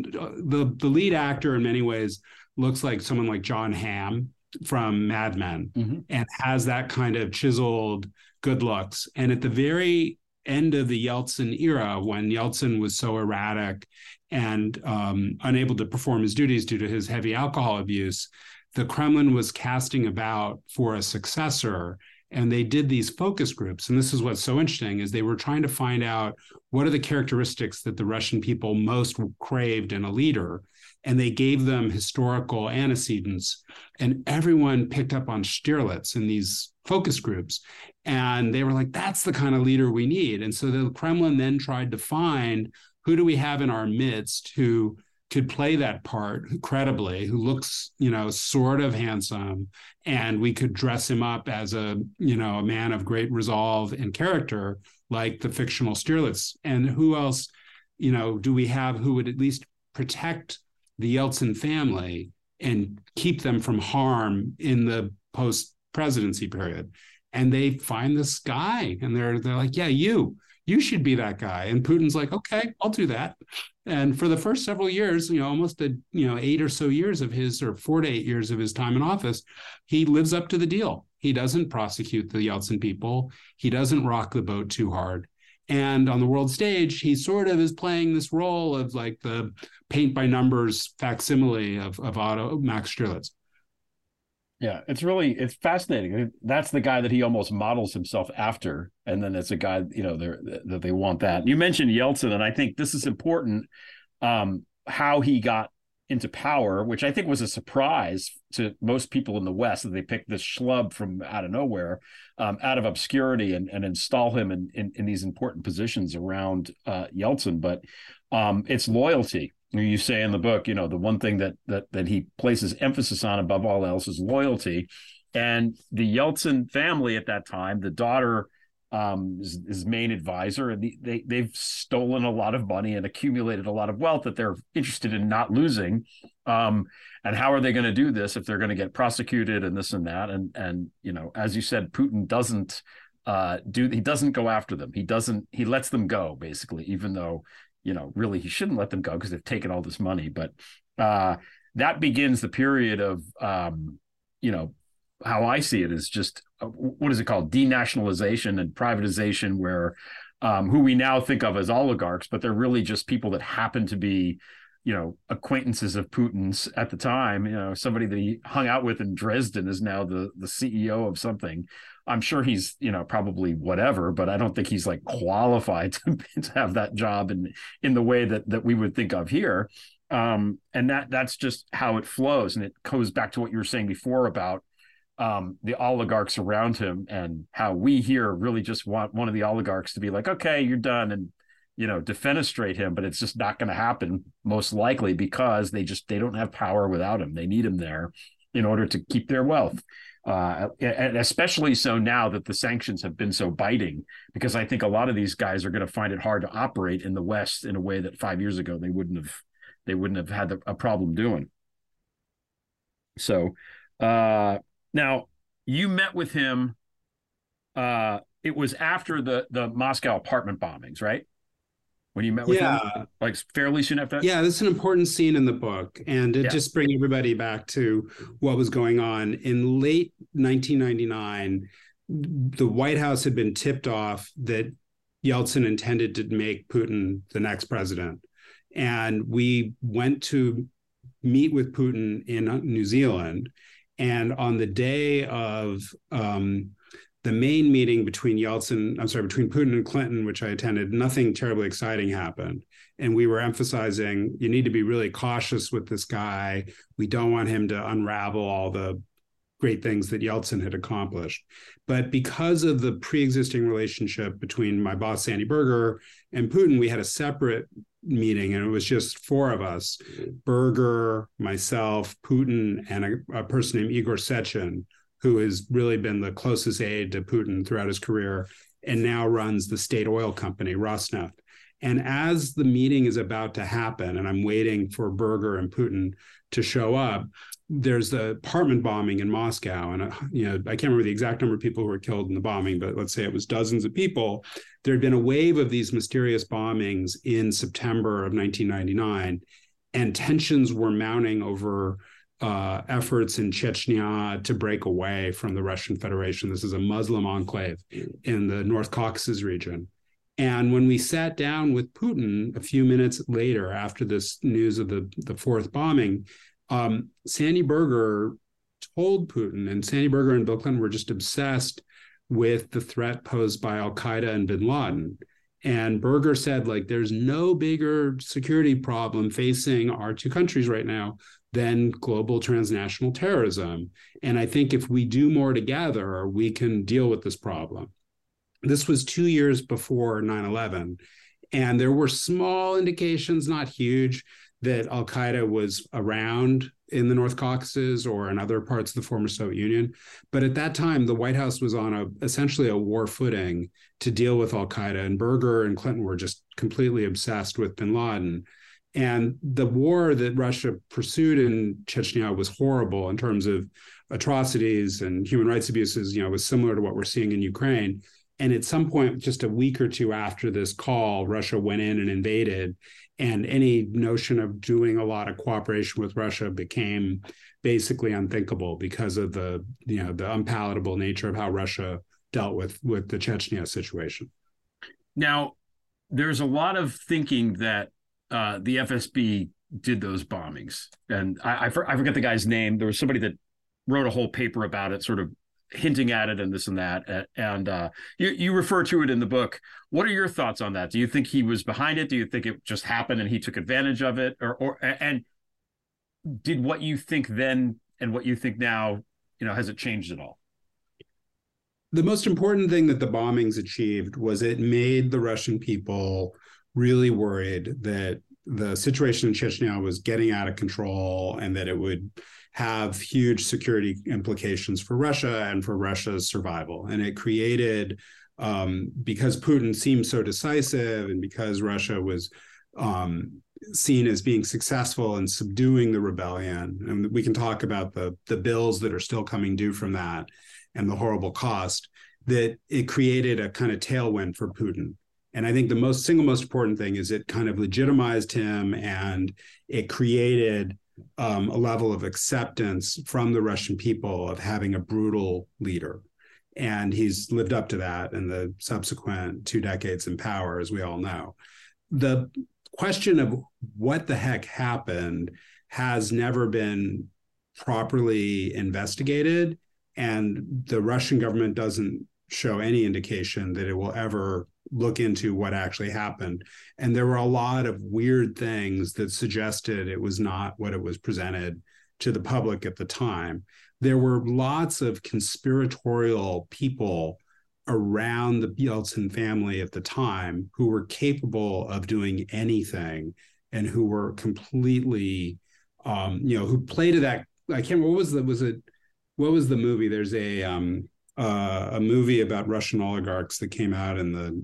the lead actor in many ways looks like someone like John Hamm from Mad Men, and has that kind of chiseled good looks. And at the very end of the Yeltsin era, when Yeltsin was so erratic and unable to perform his duties due to his heavy alcohol abuse, the Kremlin was casting about for a successor. And they did these focus groups. And this is what's so interesting, is they were trying to find out what are the characteristics that the Russian people most craved in a leader. And they gave them historical antecedents. And everyone picked up on Stierlitz in these focus groups. And they were like, that's the kind of leader we need. And so the Kremlin then tried to find, who do we have in our midst who could play that part credibly, who looks, you know, sort of handsome, and we could dress him up as a, you know, a man of great resolve and character, like the fictional Stierlitz. And who else, you know, do we have who would at least protect the Yeltsin family and keep them from harm in the post-presidency period? And they find this guy, and they're like, yeah, you should be that guy. And Putin's like, okay, I'll do that. And for the first several years, you know, almost 8 or so years of his, or 4 to 8 years of his time in office, he lives up to the deal. He doesn't prosecute the Yeltsin people. He doesn't rock the boat too hard. And on the world stage, he sort of is playing this role of like the paint by numbers facsimile of Otto Max Stierlitz. Yeah, it's fascinating. That's the guy that he almost models himself after. And then it's a guy, you know, that they want that. You mentioned Yeltsin, and I think this is important, how he got into power, which I think was a surprise to most people in the West, that they picked this schlub from out of nowhere, out of obscurity, and install him in these important positions around Yeltsin. But it's loyalty. You say in the book, you know, the one thing that he places emphasis on above all else is loyalty. And the Yeltsin family at that time, the daughter is his main advisor, and they've stolen a lot of money and accumulated a lot of wealth that they're interested in not losing. And how are they going to do this if they're going to get prosecuted and this and that? And you know, as you said, Putin doesn't he doesn't go after them. He lets them go, basically, even though, you know, really he shouldn't let them go because they've taken all this money. But that begins the period of, you know, how I see it is just, what is it called? Denationalization and privatization, where who we now think of as oligarchs, but they're really just people that happen to be, you know, acquaintances of Putin's at the time. You know, somebody that he hung out with in Dresden is now the CEO of something. I'm sure he's, you know, probably whatever, but I don't think he's like qualified to have that job in the way that we would think of here. And that's just how it flows. And it goes back to what you were saying before about the oligarchs around him, and how we here really just want one of the oligarchs to be like, okay, you're done, and, you know, defenestrate him. But it's just not going to happen, most likely, because they don't have power without him. They need him there in order to keep their wealth. And especially so now that the sanctions have been so biting, because I think a lot of these guys are going to find it hard to operate in the West in a way that 5 years ago they wouldn't have had a problem doing. So now you met with him. It was after the Moscow apartment bombings, right? When you met with him, like fairly soon after that? Yeah, this is an important scene in the book. And to just bring everybody back to what was going on. In late 1999, the White House had been tipped off that Yeltsin intended to make Putin the next president. And we went to meet with Putin in New Zealand. And on the day of the main meeting between between Putin and Clinton, which I attended, nothing terribly exciting happened. And we were emphasizing, you need to be really cautious with this guy. We don't want him to unravel all the great things that Yeltsin had accomplished. But because of the pre-existing relationship between my boss, Sandy Berger, and Putin, we had a separate meeting, and it was just four of us, Berger, myself, Putin, and a person named Igor Sechin, who has really been the closest aide to Putin throughout his career and now runs the state oil company, Rosneft. And as the meeting is about to happen, and I'm waiting for Berger and Putin to show up, there's the apartment bombing in Moscow. And, I can't remember the exact number of people who were killed in the bombing, but let's say it was dozens of people. There had been a wave of these mysterious bombings in September of 1999, and tensions were mounting over efforts in Chechnya to break away from the Russian Federation. This is a Muslim enclave in the North Caucasus region. And when we sat down with Putin a few minutes later, after this news of the fourth bombing, Sandy Berger told Putin, and Sandy Berger and Bill Clinton were just obsessed with the threat posed by al-Qaeda and bin Laden. And Berger said, there's no bigger security problem facing our two countries right now than global transnational terrorism. And I think if we do more together, we can deal with this problem. This was 2 years before 9/11. And there were small indications, not huge, that al-Qaeda was around in the North Caucasus or in other parts of the former Soviet Union. But at that time, the White House was on essentially a war footing to deal with al-Qaeda. And Berger and Clinton were just completely obsessed with bin Laden. And the war that Russia pursued in Chechnya was horrible in terms of atrocities and human rights abuses. It was similar to what we're seeing in Ukraine. And at some point, just a week or two after this call, Russia went in and invaded. And any notion of doing a lot of cooperation with Russia became basically unthinkable because of the unpalatable nature of how Russia dealt with the Chechnya situation. Now, there's a lot of thinking that the FSB did those bombings. And I forget the guy's name. There was somebody that wrote a whole paper about it, sort of hinting at it and this and that. And you refer to it in the book. What are your thoughts on that? Do you think he was behind it? Do you think it just happened and he took advantage of it? And did what you think then and what you think now, has it changed at all? The most important thing that the bombings achieved was it made the Russian people really worried that the situation in Chechnya was getting out of control and that it would have huge security implications for Russia and for Russia's survival. And it created, because Putin seemed so decisive and because Russia was seen as being successful in subduing the rebellion, and we can talk about the bills that are still coming due from that and the horrible cost, that it created a kind of tailwind for Putin. And I think the single most important thing is it kind of legitimized him, and it created a level of acceptance from the Russian people of having a brutal leader. And he's lived up to that in the subsequent 2 decades in power, as we all know. The question of what the heck happened has never been properly investigated, and the Russian government doesn't show any indication that it will ever look into what actually happened. And there were a lot of weird things that suggested it was not what it was presented to the public at the time. There were lots of conspiratorial people around the Yeltsin family at the time who were capable of doing anything and who were completely, who played to that. I can't remember, what was the movie? There's a movie about Russian oligarchs that came out in the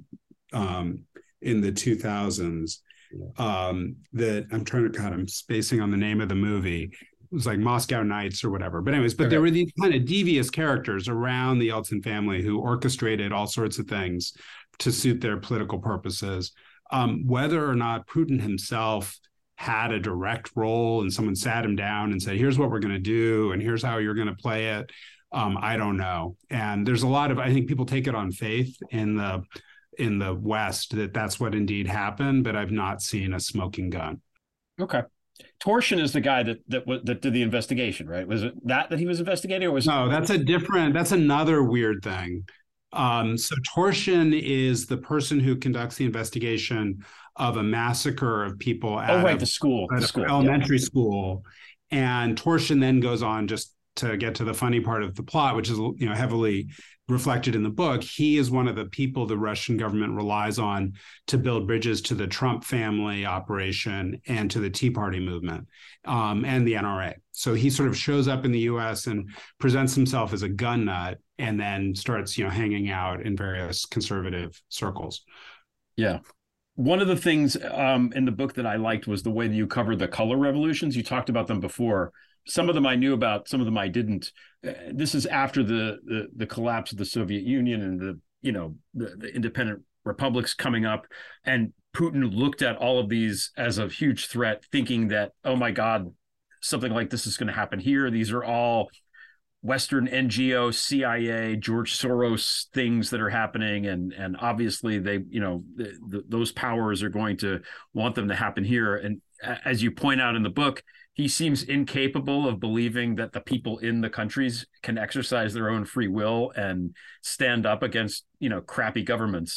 2000s that I'm spacing on the name of the movie, was like Moscow Nights or whatever. But anyways, there were these kind of devious characters around the Yeltsin family who orchestrated all sorts of things to suit their political purposes. Whether or not Putin himself had a direct role and someone sat him down and said, here's what we're going to do and here's how you're going to play it, I don't know. And there's a lot of, I think people take it on faith in the West that that's what indeed happened, but I've not seen a smoking gun. Okay. Torshin is the guy that did the investigation, right? Was it that he was investigating, or was no? That's another weird thing. So Torshin is the person who conducts the investigation of a massacre of people at the school, elementary school, and Torshin then goes on, just to get to the funny part of the plot, which is heavily reflected in the book. He is one of the people the Russian government relies on to build bridges to the Trump family operation and to the Tea Party movement and the NRA. So he sort of shows up in the U.S. and presents himself as a gun nut, and then starts hanging out in various conservative circles. Yeah. One of the things in the book that I liked was the way that you covered the color revolutions. You talked about them before. Some of them I knew about, some of them I didn't. This is after the collapse of the Soviet Union and the independent republics coming up, and Putin looked at all of these as a huge threat, thinking that, oh my God, something like this is going to happen here. These are all Western NGO, CIA, George Soros things that are happening, and obviously they, those powers are going to want them to happen here. And as you point out in the book, he seems incapable of believing that the people in the countries can exercise their own free will and stand up against, crappy governments.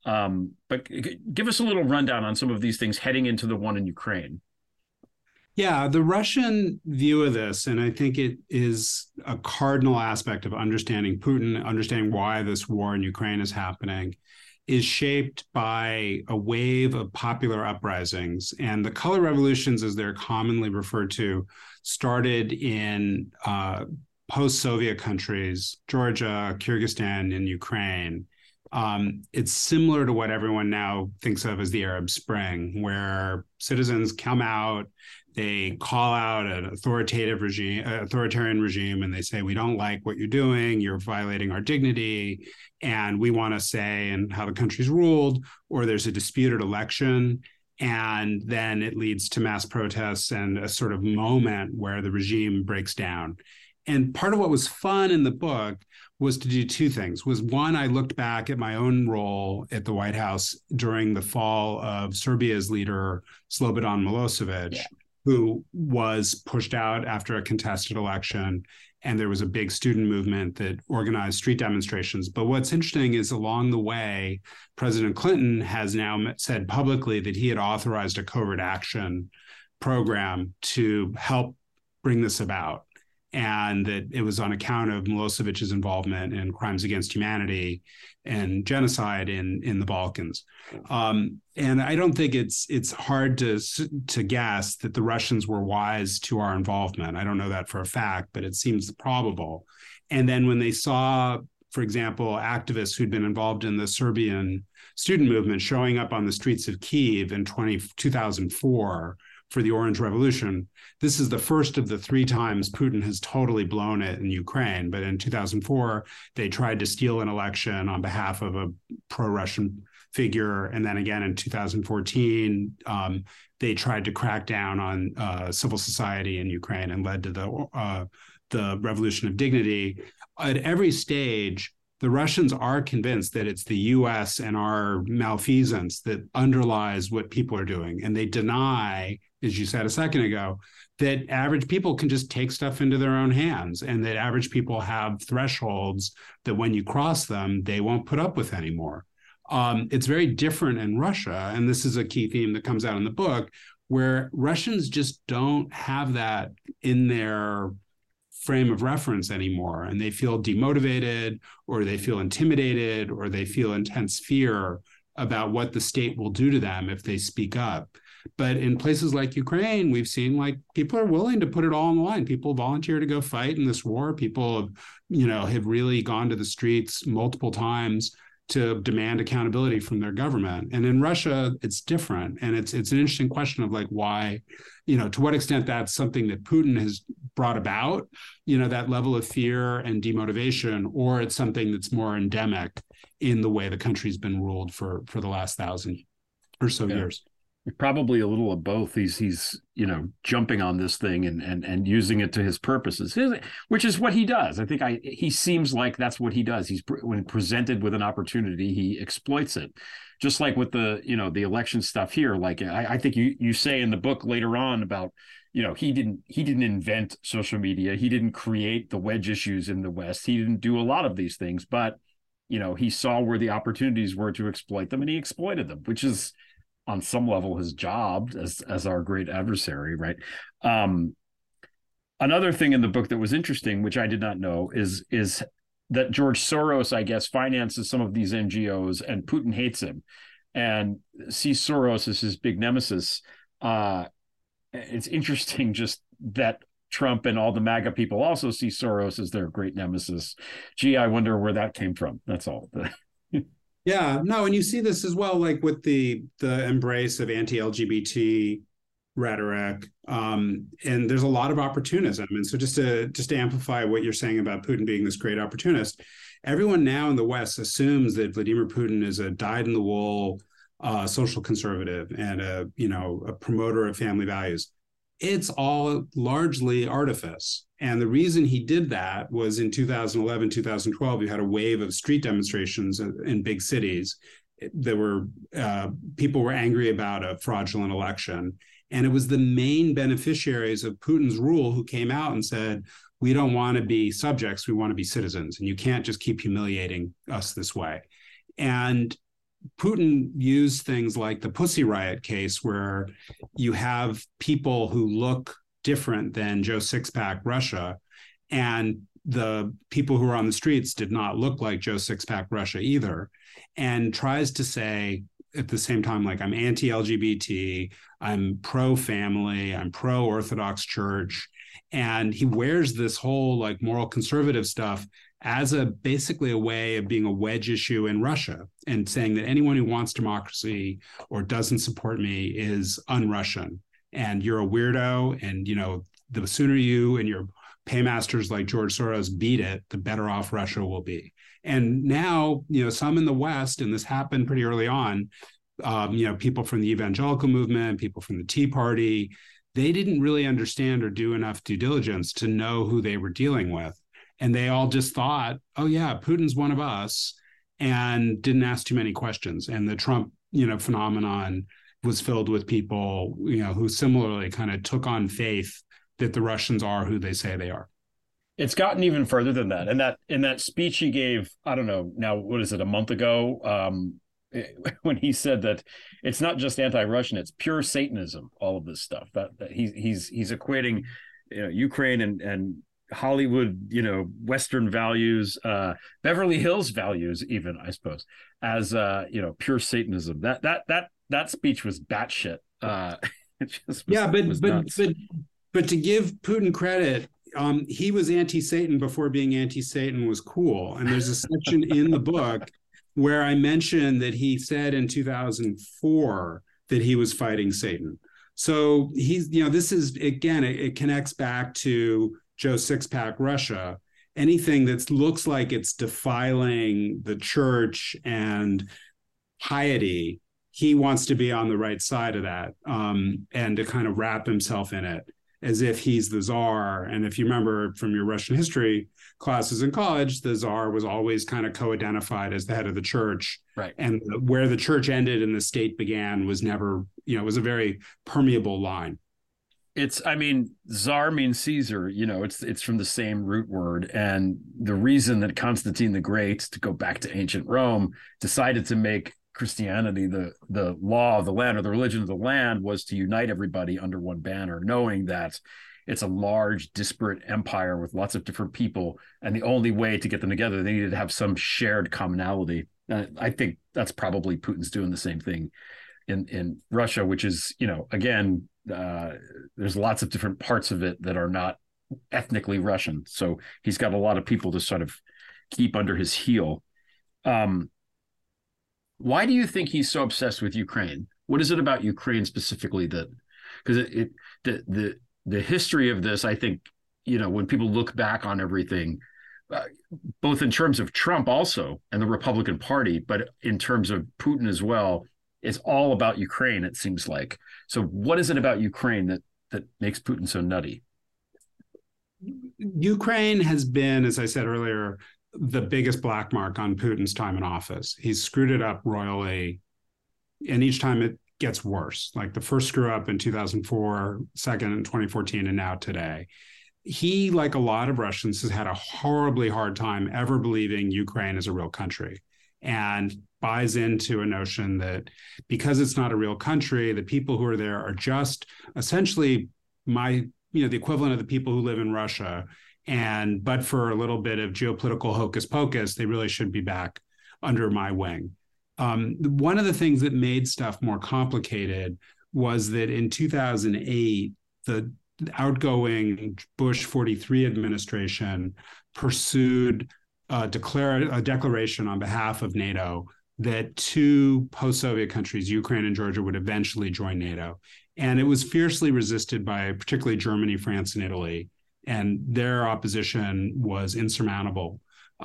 But give us a little rundown on some of these things heading into the one in Ukraine. Yeah, the Russian view of this, and I think it is a cardinal aspect of understanding Putin, understanding why this war in Ukraine is happening, is shaped by a wave of popular uprisings. And the color revolutions, as they're commonly referred to, started in post-Soviet countries, Georgia, Kyrgyzstan, and Ukraine. It's similar to what everyone now thinks of as the Arab Spring, where citizens come out, they call out an authoritarian regime, and they say, we don't like what you're doing, you're violating our dignity, and we want to say and how the country's ruled, or there's a disputed election, and then it leads to mass protests and a sort of moment where the regime breaks down. And part of what was fun in the book was to do two things. One, I looked back at my own role at the White House during the fall of Serbia's leader, Slobodan Milosevic, who was pushed out after a contested election. And there was a big student movement that organized street demonstrations. But what's interesting is along the way, President Clinton has now said publicly that he had authorized a covert action program to help bring this about, and that it was on account of Milosevic's involvement in crimes against humanity and genocide in the Balkans. And I don't think it's hard to guess that the Russians were wise to our involvement. I don't know that for a fact, but it seems probable. And then when they saw, for example, activists who'd been involved in the Serbian student movement showing up on the streets of Kyiv in 2004 for the Orange Revolution, this is the first of the three times Putin has totally blown it in Ukraine. But in 2004, they tried to steal an election on behalf of a pro-Russian figure. And then again in 2014, they tried to crack down on civil society in Ukraine and led to the Revolution of Dignity. At every stage, the Russians are convinced that it's the U.S. and our malfeasance that underlies what people are doing. And they deny, as you said a second ago, that average people can just take stuff into their own hands, and that average people have thresholds that when you cross them, they won't put up with anymore. It's very different in Russia, and this is a key theme that comes out in the book, where Russians just don't have that in their frame of reference anymore, and they feel demotivated, or they feel intimidated, or they feel intense fear about what the state will do to them if they speak up. But in places like Ukraine, we've seen like people are willing to put it all on the line. People volunteer to go fight in this war. People have really gone to the streets multiple times to demand accountability from their government. And in Russia, it's different. And it's an interesting question of like why, to what extent that's something that Putin has brought about, that level of fear and demotivation, or it's something that's more endemic in the way the country's been ruled for the last 1,000 or so years. Probably a little of both. He's jumping on this thing and using it to his purposes, which is what he does. I think he seems like that's what he does. When presented with an opportunity, he exploits it. Just like with the election stuff here. Like I think you say in the book later on about, he didn't invent social media. He didn't create the wedge issues in the West. He didn't do a lot of these things, but he saw where the opportunities were to exploit them, and he exploited them, which is on some level his job as our great adversary, right? Another thing in the book that was interesting, which I did not know, is that George Soros, I guess, finances some of these NGOs, and Putin hates him and sees Soros as his big nemesis. It's interesting just that Trump and all the MAGA people also see Soros as their great nemesis. Gee, I wonder where that came from. That's all. Yeah, no, and you see this as well, like with the embrace of anti-LGBT rhetoric, and there's a lot of opportunism. And so just to amplify what you're saying about Putin being this great opportunist, everyone now in the West assumes that Vladimir Putin is a dyed-in-the-wool social conservative and a promoter of family values. It's all largely artifice. And the reason he did that was in 2011, 2012, you had a wave of street demonstrations in big cities. People were angry about a fraudulent election. And it was the main beneficiaries of Putin's rule who came out and said, we don't want to be subjects, we want to be citizens. And you can't just keep humiliating us this way. And Putin used things like the Pussy Riot case, where you have people who look different than Joe Sixpack Russia, and the people who are on the streets did not look like Joe Sixpack Russia either, and tries to say at the same time, like, I'm anti-LGBT, I'm pro-family, I'm pro-Orthodox Church, and he wears this whole like moral conservative stuff as basically a way of being a wedge issue in Russia, and saying that anyone who wants democracy or doesn't support me is un-Russian, and you're a weirdo, and the sooner you and your paymasters like George Soros beat it, the better off Russia will be. And now, some in the West, and this happened pretty early on, people from the evangelical movement, people from the Tea Party, they didn't really understand or do enough due diligence to know who they were dealing with. And they all just thought, oh yeah, Putin's one of us, and didn't ask too many questions. And the Trump, phenomenon was filled with people, who similarly kind of took on faith that the Russians are who they say they are. It's gotten even further than that. And in that speech he gave, I don't know, now, what is it, a month ago, when he said that it's not just anti-Russian, it's pure Satanism, all of this stuff, that he's equating, Ukraine and Hollywood, Western values, Beverly Hills values, even, I suppose, as pure Satanism. That speech was batshit. But to give Putin credit, he was anti-Satan before being anti-Satan was cool. And there's a section in the book where I mentioned that he said in 2004 that he was fighting Satan. So he's, this is, again, it connects back to Joe Sixpack Russia. Anything that looks like it's defiling the church and piety, he wants to be on the right side of that, and to kind of wrap himself in it as if he's the czar. And if you remember from your Russian history classes in college, the czar was always kind of co-identified as the head of the church. Right. And where the church ended and the state began was never, it was a very permeable line. Tsar means Caesar, it's from the same root word. And the reason that Constantine the Great, to go back to ancient Rome, decided to make Christianity the law of the land, or the religion of the land, was to unite everybody under one banner, knowing that it's a large, disparate empire with lots of different people. And the only way to get them together, they needed to have some shared commonality. And I think that's probably Putin's doing the same thing in Russia, which is, again, there's lots of different parts of it that are not ethnically Russian. So he's got a lot of people to sort of keep under his heel. Why do you think he's so obsessed with Ukraine? What is it about Ukraine specifically that, because the history of this, I think, when people look back on everything, both in terms of Trump also and the Republican Party, but in terms of Putin as well, it's all about Ukraine, it seems like. So what is it about Ukraine that makes Putin so nutty? Ukraine has been, as I said earlier, the biggest black mark on Putin's time in office. He's screwed it up royally, and each time it gets worse. Like the first screw up in 2004, second in 2014, and now today. He, like a lot of Russians, has had a horribly hard time ever believing Ukraine is a real country, and buys into a notion that because it's not a real country, the people who are there are just essentially the equivalent of the people who live in Russia. But for a little bit of geopolitical hocus pocus, they really should be back under my wing. One of the things that made stuff more complicated was that in 2008, the outgoing Bush 43 administration pursued a declaration on behalf of NATO that two post-Soviet countries, Ukraine and Georgia, would eventually join NATO. And it was fiercely resisted by particularly Germany, France, and Italy. And their opposition was insurmountable.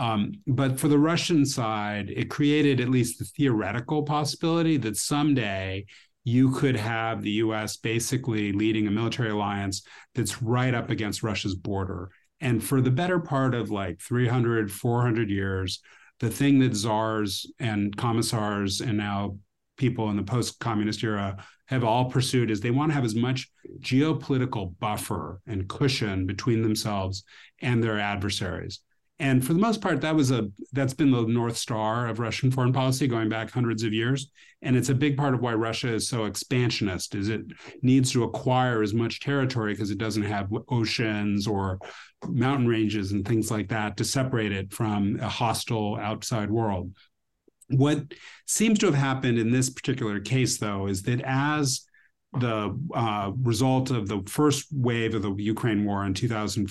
But for the Russian side, it created at least the theoretical possibility that someday you could have the U.S. basically leading a military alliance that's right up against Russia's border. And for the better part of like 300, 400 years, the thing that czars and commissars and now people in the post-communist era have all pursued is they want to have as much geopolitical buffer and cushion between themselves and their adversaries. And for the most part, that's been the North Star of Russian foreign policy going back hundreds of years. And it's a big part of why Russia is so expansionist, is it needs to acquire as much territory because it doesn't have oceans or mountain ranges and things like that to separate it from a hostile outside world. What seems to have happened in this particular case, though, is that as the result of the first wave of the Ukraine war in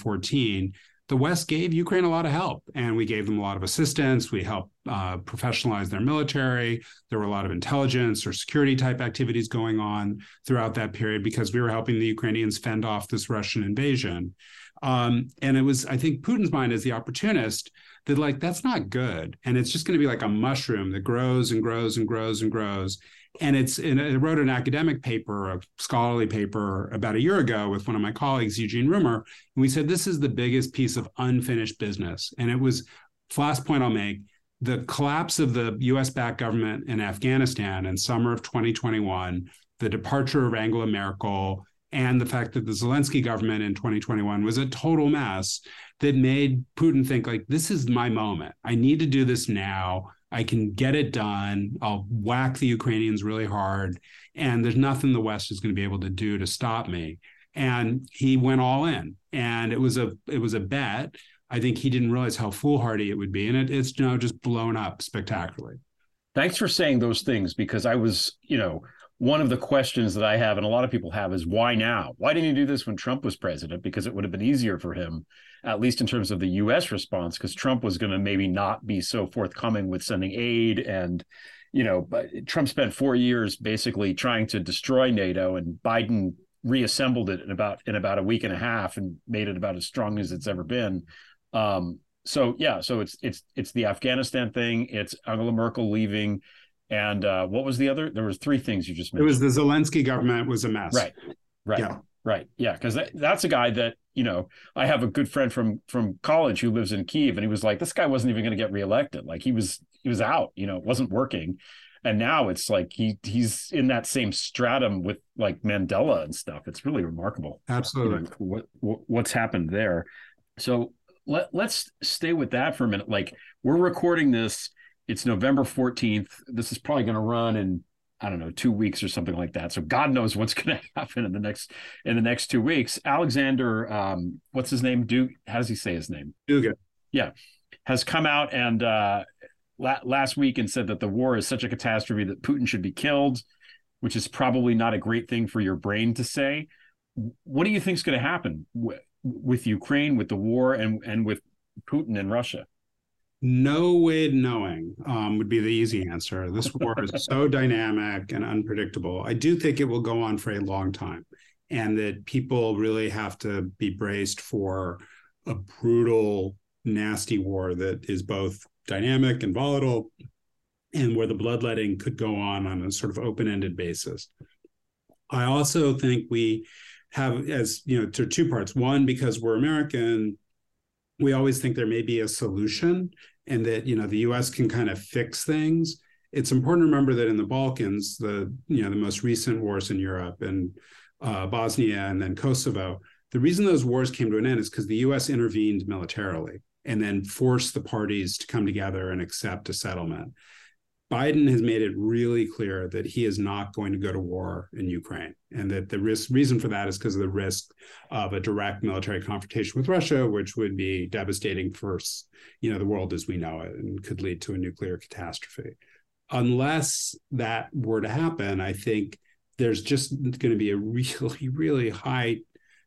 2014, the West gave Ukraine a lot of help, and we gave them a lot of assistance. We helped professionalize their military. There were a lot of intelligence or security type activities going on throughout that period because we were helping the Ukrainians fend off this Russian invasion. And it was, I think, Putin's mind as the opportunist that like, that's not good. And it's just going to be like a mushroom that grows and grows and grows and grows. And I wrote an academic paper, a scholarly paper about a year ago with one of my colleagues, Eugene Rumer, and we said, this is the biggest piece of unfinished business. And it was, last point I'll make, the collapse of the US-backed government in Afghanistan in summer of 2021, the departure of Angela Merkel, and the fact that the Zelensky government in 2021 was a total mess that made Putin think like, this is my moment. I need to do this now. I can get it done. I'll whack the Ukrainians really hard. And there's nothing the West is going to be able to do to stop me. And he went all in. And it was a bet. I think he didn't realize how foolhardy it would be. And it's now just blown up spectacularly. Thanks for saying those things, because I was, one of the questions that I have, and a lot of people have, is why now? Why didn't he do this when Trump was president? Because it would have been easier for him, at least in terms of the U.S. response, because Trump was going to maybe not be so forthcoming with sending aid. And, but Trump spent 4 years basically trying to destroy NATO, and Biden reassembled it in about a week and a half and made it about as strong as it's ever been. So it's the Afghanistan thing. It's Angela Merkel leaving. And what was the other? There was three things you just mentioned. It was the Zelensky government was a mess. Right. Yeah. Because that's a guy that, I have a good friend from college who lives in Kyiv, and he was like, this guy wasn't even going to get reelected. Like he was out, it wasn't working. And now it's like he's in that same stratum with like Mandela and stuff. It's really remarkable. Absolutely. What's happened there. So let's stay with that for a minute. Like, we're recording this. It's November 14th. This is probably going to run in, 2 weeks or something like that. So God knows what's going to happen in the next 2 weeks. Alexander, what's his name? How does he say his name? Dugin. Yeah. Has come out and last week and said that the war is such a catastrophe that Putin should be killed, which is probably not a great thing for your brain to say. What do you think is going to happen with Ukraine, with the war, and with Putin and Russia? No way of knowing would be the easy answer. This war is so dynamic and unpredictable. I do think it will go on for a long time. and that people really have to be braced for a brutal, nasty war that is both dynamic and volatile, and where the bloodletting could go on a sort of open-ended basis. I also think we have, as you know, to two parts. One, because we're American, we always think there may be a solution, and that, you know, the U.S. can kind of fix things. It's important to remember that in the Balkans, the most recent wars in Europe and Bosnia and then Kosovo, the reason those wars came to an end is because the U.S. intervened militarily and then forced the parties to come together and accept a settlement. Biden has made it really clear that he is not going to go to war in Ukraine, and that the reason for that is because of the risk of a direct military confrontation with Russia, which would be devastating for, you know, the world as we know it, and could lead to a nuclear catastrophe. Unless that were to happen, I think there's just going to be a really, really high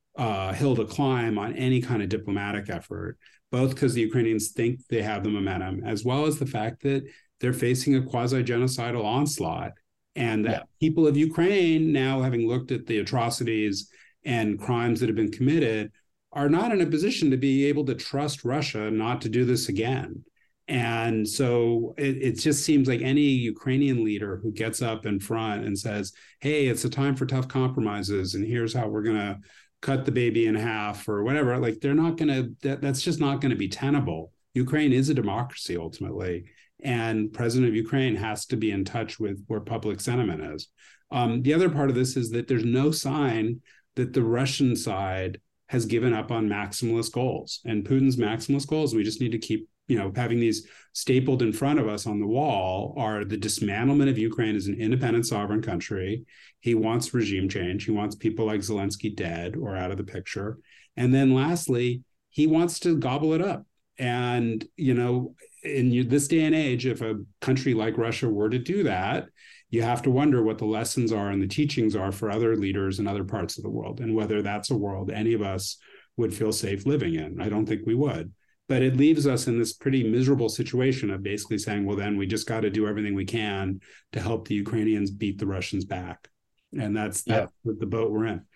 hill to climb on any kind of diplomatic effort, both because the Ukrainians think they have the momentum, as well as the fact that they're facing a quasi-genocidal onslaught, and that people of Ukraine, now having looked at the atrocities and crimes that have been committed, are not in a position to be able to trust Russia not to do this again. And so it just seems like any Ukrainian leader who gets up in front and says, hey, it's a time for tough compromises, and here's how we're going to cut the baby in half or whatever, like they're not going to, that's just not going to be tenable. Ukraine is a democracy ultimately, and president of Ukraine has to be in touch with where public sentiment is. The other part of this is that there's no sign that the Russian side has given up on maximalist goals, and Putin's maximalist goals, we just need to keep, you know, having these stapled in front of us on the wall, are the dismantlement of Ukraine as an independent sovereign country. He wants regime change. He wants people like Zelensky dead or out of the picture. And then lastly, he wants to gobble it up. And, you know, in this day and age, if a country like Russia were to do that, you have to wonder what the lessons are and the teachings are for other leaders in other parts of the world, and whether that's a world any of us would feel safe living in. I don't think we would. But it leaves us in this pretty miserable situation of basically saying, well, then we just got to do everything we can to help the Ukrainians beat the Russians back. And that's the boat we're in.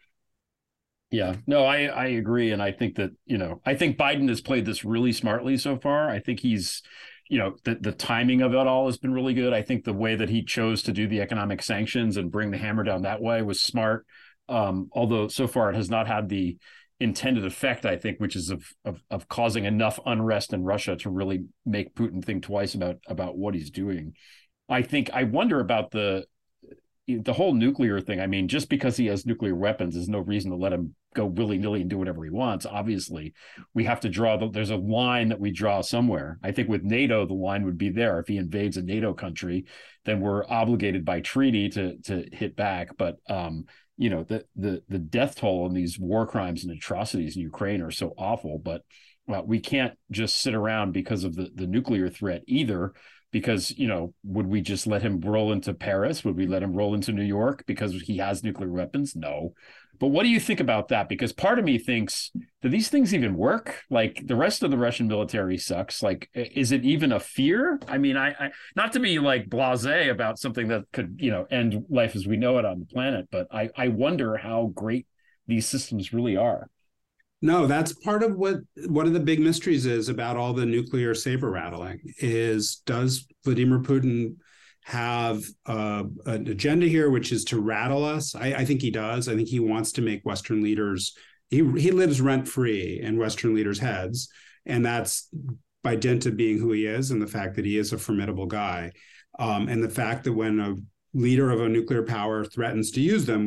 Yeah, no, I agree. And I think that, you know, I think Biden has played this really smartly so far. I think he's, you know, the timing of it all has been really good. I think the way that he chose to do the economic sanctions and bring the hammer down that way was smart. Although so far it has not had the intended effect, I think, which is of causing enough unrest in Russia to really make Putin think twice about what he's doing. I wonder about the whole nuclear thing. I mean, just because he has nuclear weapons is no reason to let him go willy-nilly and do whatever he wants. Obviously, we have to there's a line that we draw somewhere. I think with NATO, the line would be there. If he invades a NATO country, then we're obligated by treaty to hit back. But you know, the death toll on these war crimes and atrocities in Ukraine are so awful, but we can't just sit around because of the nuclear threat either, because, you know, would we just let him roll into Paris? Would we let him roll into New York because he has nuclear weapons? No. But what do you think about that? Because part of me thinks, do these things even work? Like, the rest of the Russian military sucks. Like, is it even a fear? I mean, I not to be like blasé about something that could, you know, end life as we know it on the planet, but I wonder how great these systems really are. No, that's part of what one of the big mysteries is about all the nuclear saber rattling is, does Vladimir Putin have an agenda here, which is to rattle us? I think he does. I think he wants to make Western leaders, he lives rent-free in Western leaders' heads. And that's by dint of being who he is and the fact that he is a formidable guy. And the fact that when a leader of a nuclear power threatens to use them,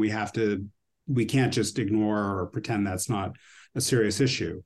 we can't just ignore or pretend that's not a serious issue.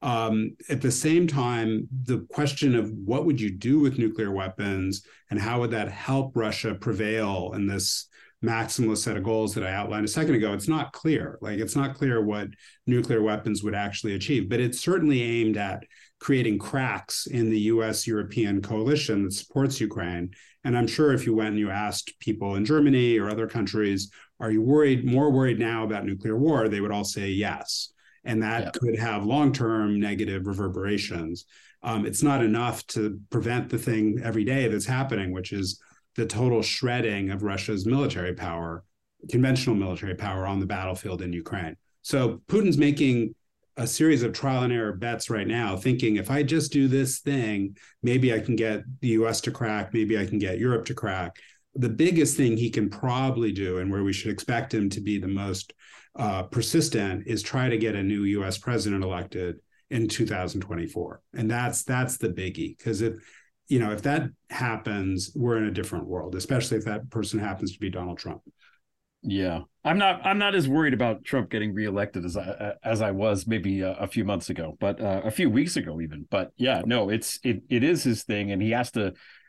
At the same time, the question of what would you do with nuclear weapons and how would that help Russia prevail in this maximalist set of goals that I outlined a second ago, it's not clear. Like, it's not clear what nuclear weapons would actually achieve, but it's certainly aimed at creating cracks in the US-European coalition that supports Ukraine. And I'm sure if you went and you asked people in Germany or other countries, are you more worried now about nuclear war? They would all say yes. And that could have long-term negative reverberations. It's not enough to prevent the thing every day that's happening, which is the total shredding of Russia's military power. conventional military power on the battlefield in Ukraine. So Putin's making a series of trial and error bets right now, thinking if I just do this thing, maybe I can get the US to crack, maybe I can get Europe to crack. The biggest thing he can probably do, and where we should expect him to be the most persistent, is try to get a new US president elected in 2024. And that's the biggie, because if that happens, we're in a different world, especially if that person happens to be Donald Trump. Yeah, I'm not as worried about Trump getting reelected as I was maybe a few months ago, but a few weeks ago even. But yeah, no, it is his thing, and he has to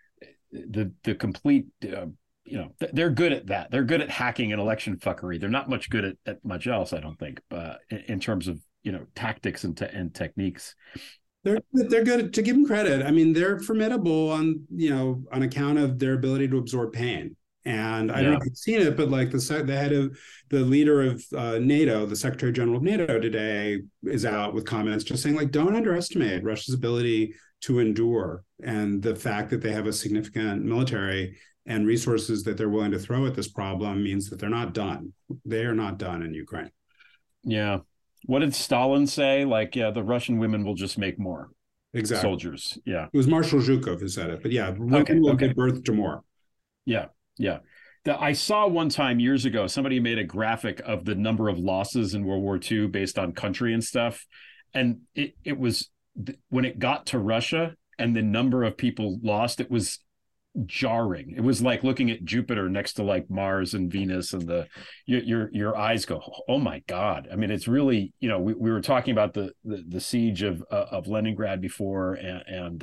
the complete. They're good at that. They're good at hacking and election fuckery. They're not much good at much else, I don't think, in terms of tactics and techniques. They're good, to give them credit. I mean, they're formidable on account of their ability to absorb pain. And I don't know if you've seen it, but like the leader of NATO, the Secretary General of NATO today is out with comments just saying, like, don't underestimate Russia's ability to endure, and the fact that they have a significant military and resources that they're willing to throw at this problem means that they're not done. They are not done in Ukraine. Yeah. What did Stalin say? Like, the Russian women will just make more soldiers. Yeah. It was Marshal Zhukov who said it, but yeah, women will give birth to more. Yeah. Yeah. I saw one time years ago, somebody made a graphic of the number of losses in World War II based on country and stuff. And it was, when it got to Russia and the number of people lost, it was jarring. It was like looking at Jupiter next to like Mars and Venus, and your eyes go, oh my God. I mean, it's really, we were talking about the siege of Leningrad before, and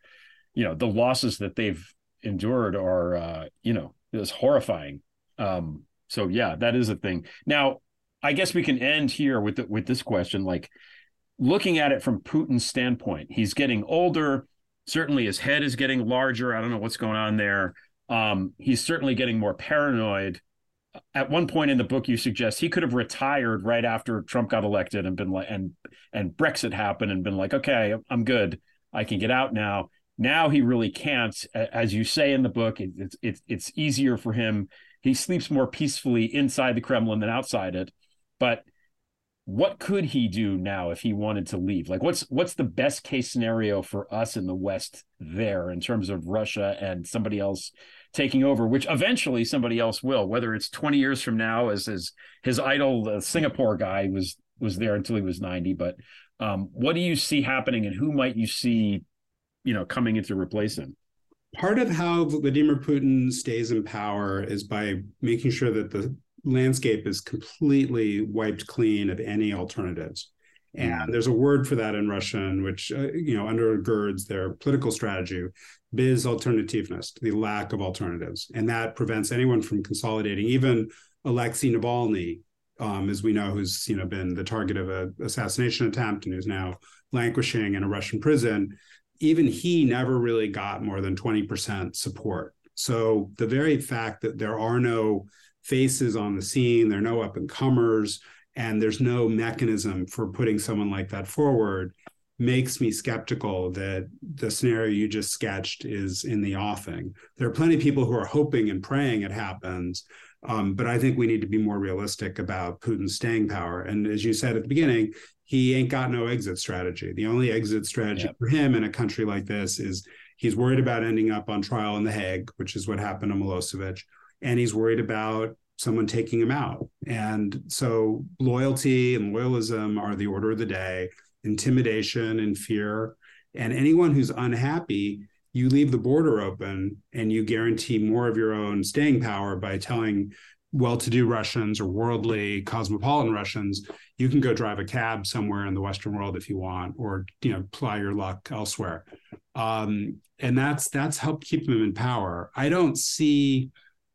the losses that they've endured are, is horrifying. So yeah, that is a thing. Now, I guess we can end here with this question, like looking at it from Putin's standpoint. He's getting older. Certainly his head is getting larger. I don't know what's going on there. He's certainly getting more paranoid. At one point in the book, you suggest he could have retired right after Trump got elected and been like, and Brexit happened, and been like, okay, I'm good. I can get out now. Now he really can't. As you say in the book, it's easier for him. He sleeps more peacefully inside the Kremlin than outside it. But what could he do now if he wanted to leave? Like, what's the best case scenario for us in the West there in terms of Russia and somebody else taking over, which eventually somebody else will, whether it's 20 years from now, as his idol, Singapore guy was there until he was 90. But what do you see happening, and who might you see coming in to replace him? Part of how Vladimir Putin stays in power is by making sure that the landscape is completely wiped clean of any alternatives. And there's a word for that in Russian, which undergirds their political strategy, biz alternativnost, the lack of alternatives. And that prevents anyone from consolidating. Even Alexei Navalny, as we know, who's been the target of an assassination attempt and who's now languishing in a Russian prison, even he never really got more than 20% support. So the very fact that there are no faces on the scene, there are no up-and-comers, and there's no mechanism for putting someone like that forward makes me skeptical that the scenario you just sketched is in the offing. There are plenty of people who are hoping and praying it happens, but I think we need to be more realistic about Putin's staying power. And as you said at the beginning, he ain't got no exit strategy. The only exit strategy for him in a country like this is he's worried about ending up on trial in The Hague, which is what happened to Milosevic, and he's worried about someone taking him out. And so loyalty and loyalism are the order of the day, intimidation and fear. And anyone who's unhappy, you leave the border open and you guarantee more of your own staying power by telling well-to-do Russians or worldly cosmopolitan Russians, you can go drive a cab somewhere in the Western world if you want, or ply your luck elsewhere. And that's helped keep them in power. I don't see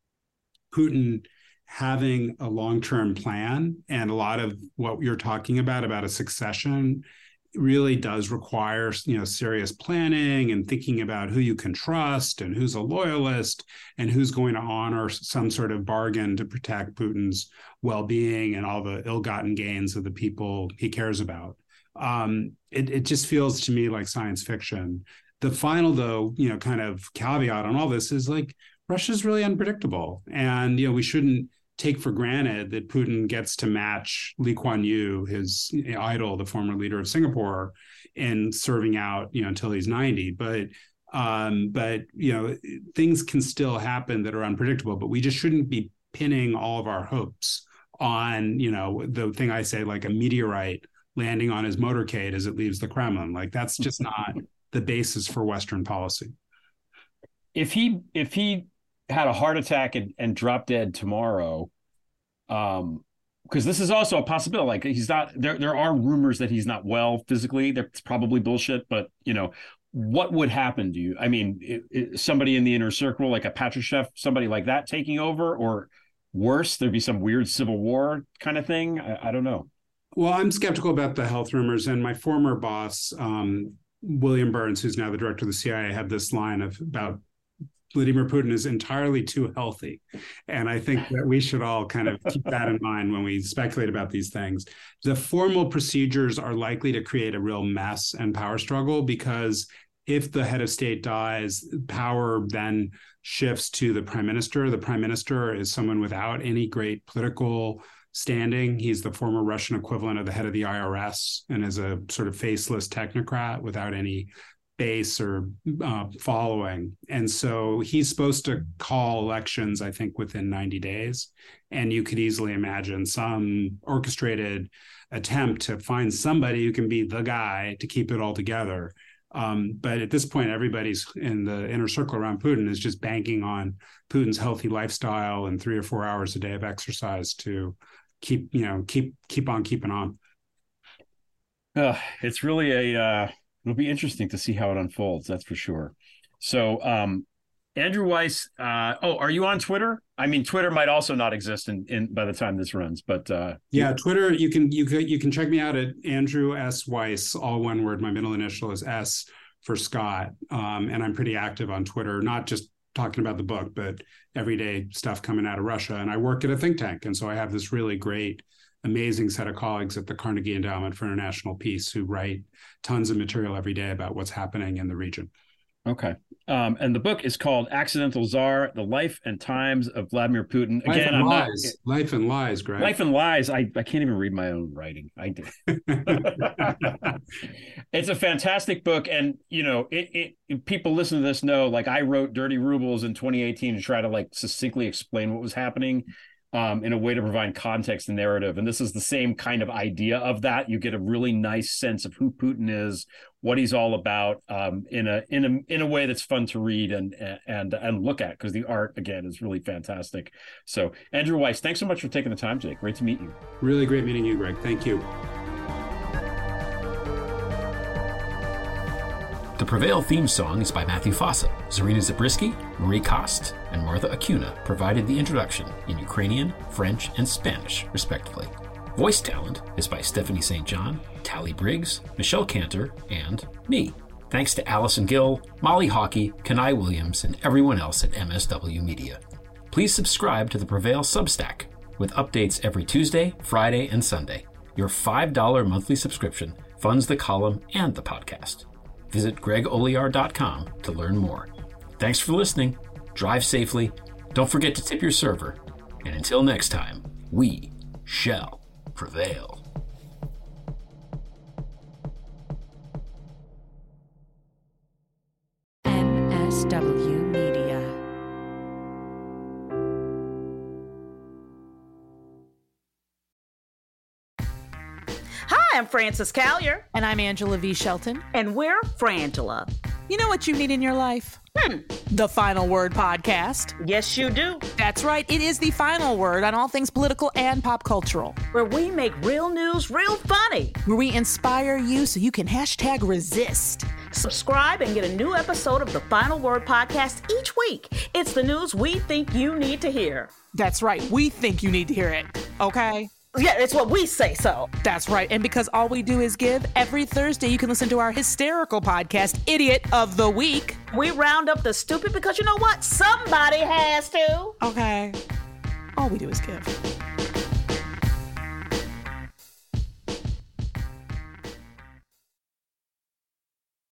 Putin having a long-term plan, and a lot of what you're talking about a succession really does require serious planning and thinking about who you can trust and who's a loyalist and who's going to honor some sort of bargain to protect Putin's well-being and all the ill-gotten gains of the people he cares about. It just feels to me like science fiction. The final, though, kind of caveat on all this is like Russia's really unpredictable, and we shouldn't take for granted that Putin gets to match Lee Kuan Yew, his idol, the former leader of Singapore, in serving out, until he's 90. But things can still happen that are unpredictable, but we just shouldn't be pinning all of our hopes on, the thing I say, like a meteorite landing on his motorcade as it leaves the Kremlin. Like, that's just not the basis for Western policy. If he had a heart attack and dropped dead tomorrow, because this is also a possibility, like he's not, there are rumors that he's not well physically. That's probably bullshit, but what would happen to you? I mean, somebody in the inner circle, like a Patrushev, somebody like that taking over, or worse, there'd be some weird civil war kind of thing. I don't know. Well, I'm skeptical about the health rumors, and my former boss, William Burns, who's now the director of the CIA, had this line about Vladimir Putin is entirely too healthy. And I think that we should all kind of keep that in mind when we speculate about these things. The formal procedures are likely to create a real mess and power struggle, because if the head of state dies, power then shifts to the prime minister. The prime minister is someone without any great political standing. He's the former Russian equivalent of the head of the IRS and is a sort of faceless technocrat without any base or following. And so he's supposed to call elections, I think, within 90 days. And you could easily imagine some orchestrated attempt to find somebody who can be the guy to keep it all together. But at this point, everybody's in the inner circle around Putin is just banking on Putin's healthy lifestyle and 3 or 4 hours a day of exercise to keep on keeping on. It's really it'll be interesting to see how it unfolds. That's for sure. So, Andrew Weiss, are you on Twitter? I mean, Twitter might also not exist in by the time this runs, but yeah, Twitter. You can check me out at Andrew S. Weiss, all one word. My middle initial is S for Scott, and I'm pretty active on Twitter, not just talking about the book, but everyday stuff coming out of Russia. And I work at a think tank, and so I have this really great, amazing set of colleagues at the Carnegie Endowment for International Peace who write tons of material every day about what's happening in the region. Okay. And the book is called Accidental Tsar, The Life and Times of Vladimir Putin. Again, Life and Lies, Greg. Life and Lies. I can't even read my own writing. I do. It's a fantastic book. And, people listen to this know, like, I wrote Dirty Rubles in 2018 to try to, like, succinctly explain what was happening in a way to provide context and narrative. And this is the same kind of idea of that. You get a really nice sense of who Putin is, what he's all about, in a way that's fun to read and look at, because the art, again, is really fantastic. So, Andrew Weiss, thanks so much for taking the time today. Great to meet you. Really great meeting you, Greg. Thank you. The Prevail theme song is by Matthew Fossa. Zarina Zabriskie, Marie Kost, and Martha Acuna provided the introduction in Ukrainian, French, and Spanish, respectively. Voice talent is by Stephanie St. John, Tally Briggs, Michelle Cantor, and me. Thanks to Allison Gill, Molly Hockey, Kenai Williams, and everyone else at MSW Media. Please subscribe to the Prevail Substack with updates every Tuesday, Friday, and Sunday. Your $5 monthly subscription funds the column and the podcast. Visit gregoliar.com to learn more. Thanks for listening. Drive safely. Don't forget to tip your server. And until next time, we shall prevail. MSW Media. Hi, I'm Frances Callier. And I'm Angela V. Shelton. And we're Frangela. You know what you need in your life? The Final Word Podcast. Yes, you do. That's right. It is the final word on all things political and pop cultural. Where we make real news real funny. Where we inspire you so you can #resist. Subscribe and get a new episode of the Final Word Podcast each week. It's the news we think you need to hear. That's right. We think you need to hear it. Okay? Yeah, it's what we say so. That's right. And because all we do is give, every Thursday you can listen to our hysterical podcast, Idiot of the Week. We round up the stupid because you know what? Somebody has to. Okay. All we do is give.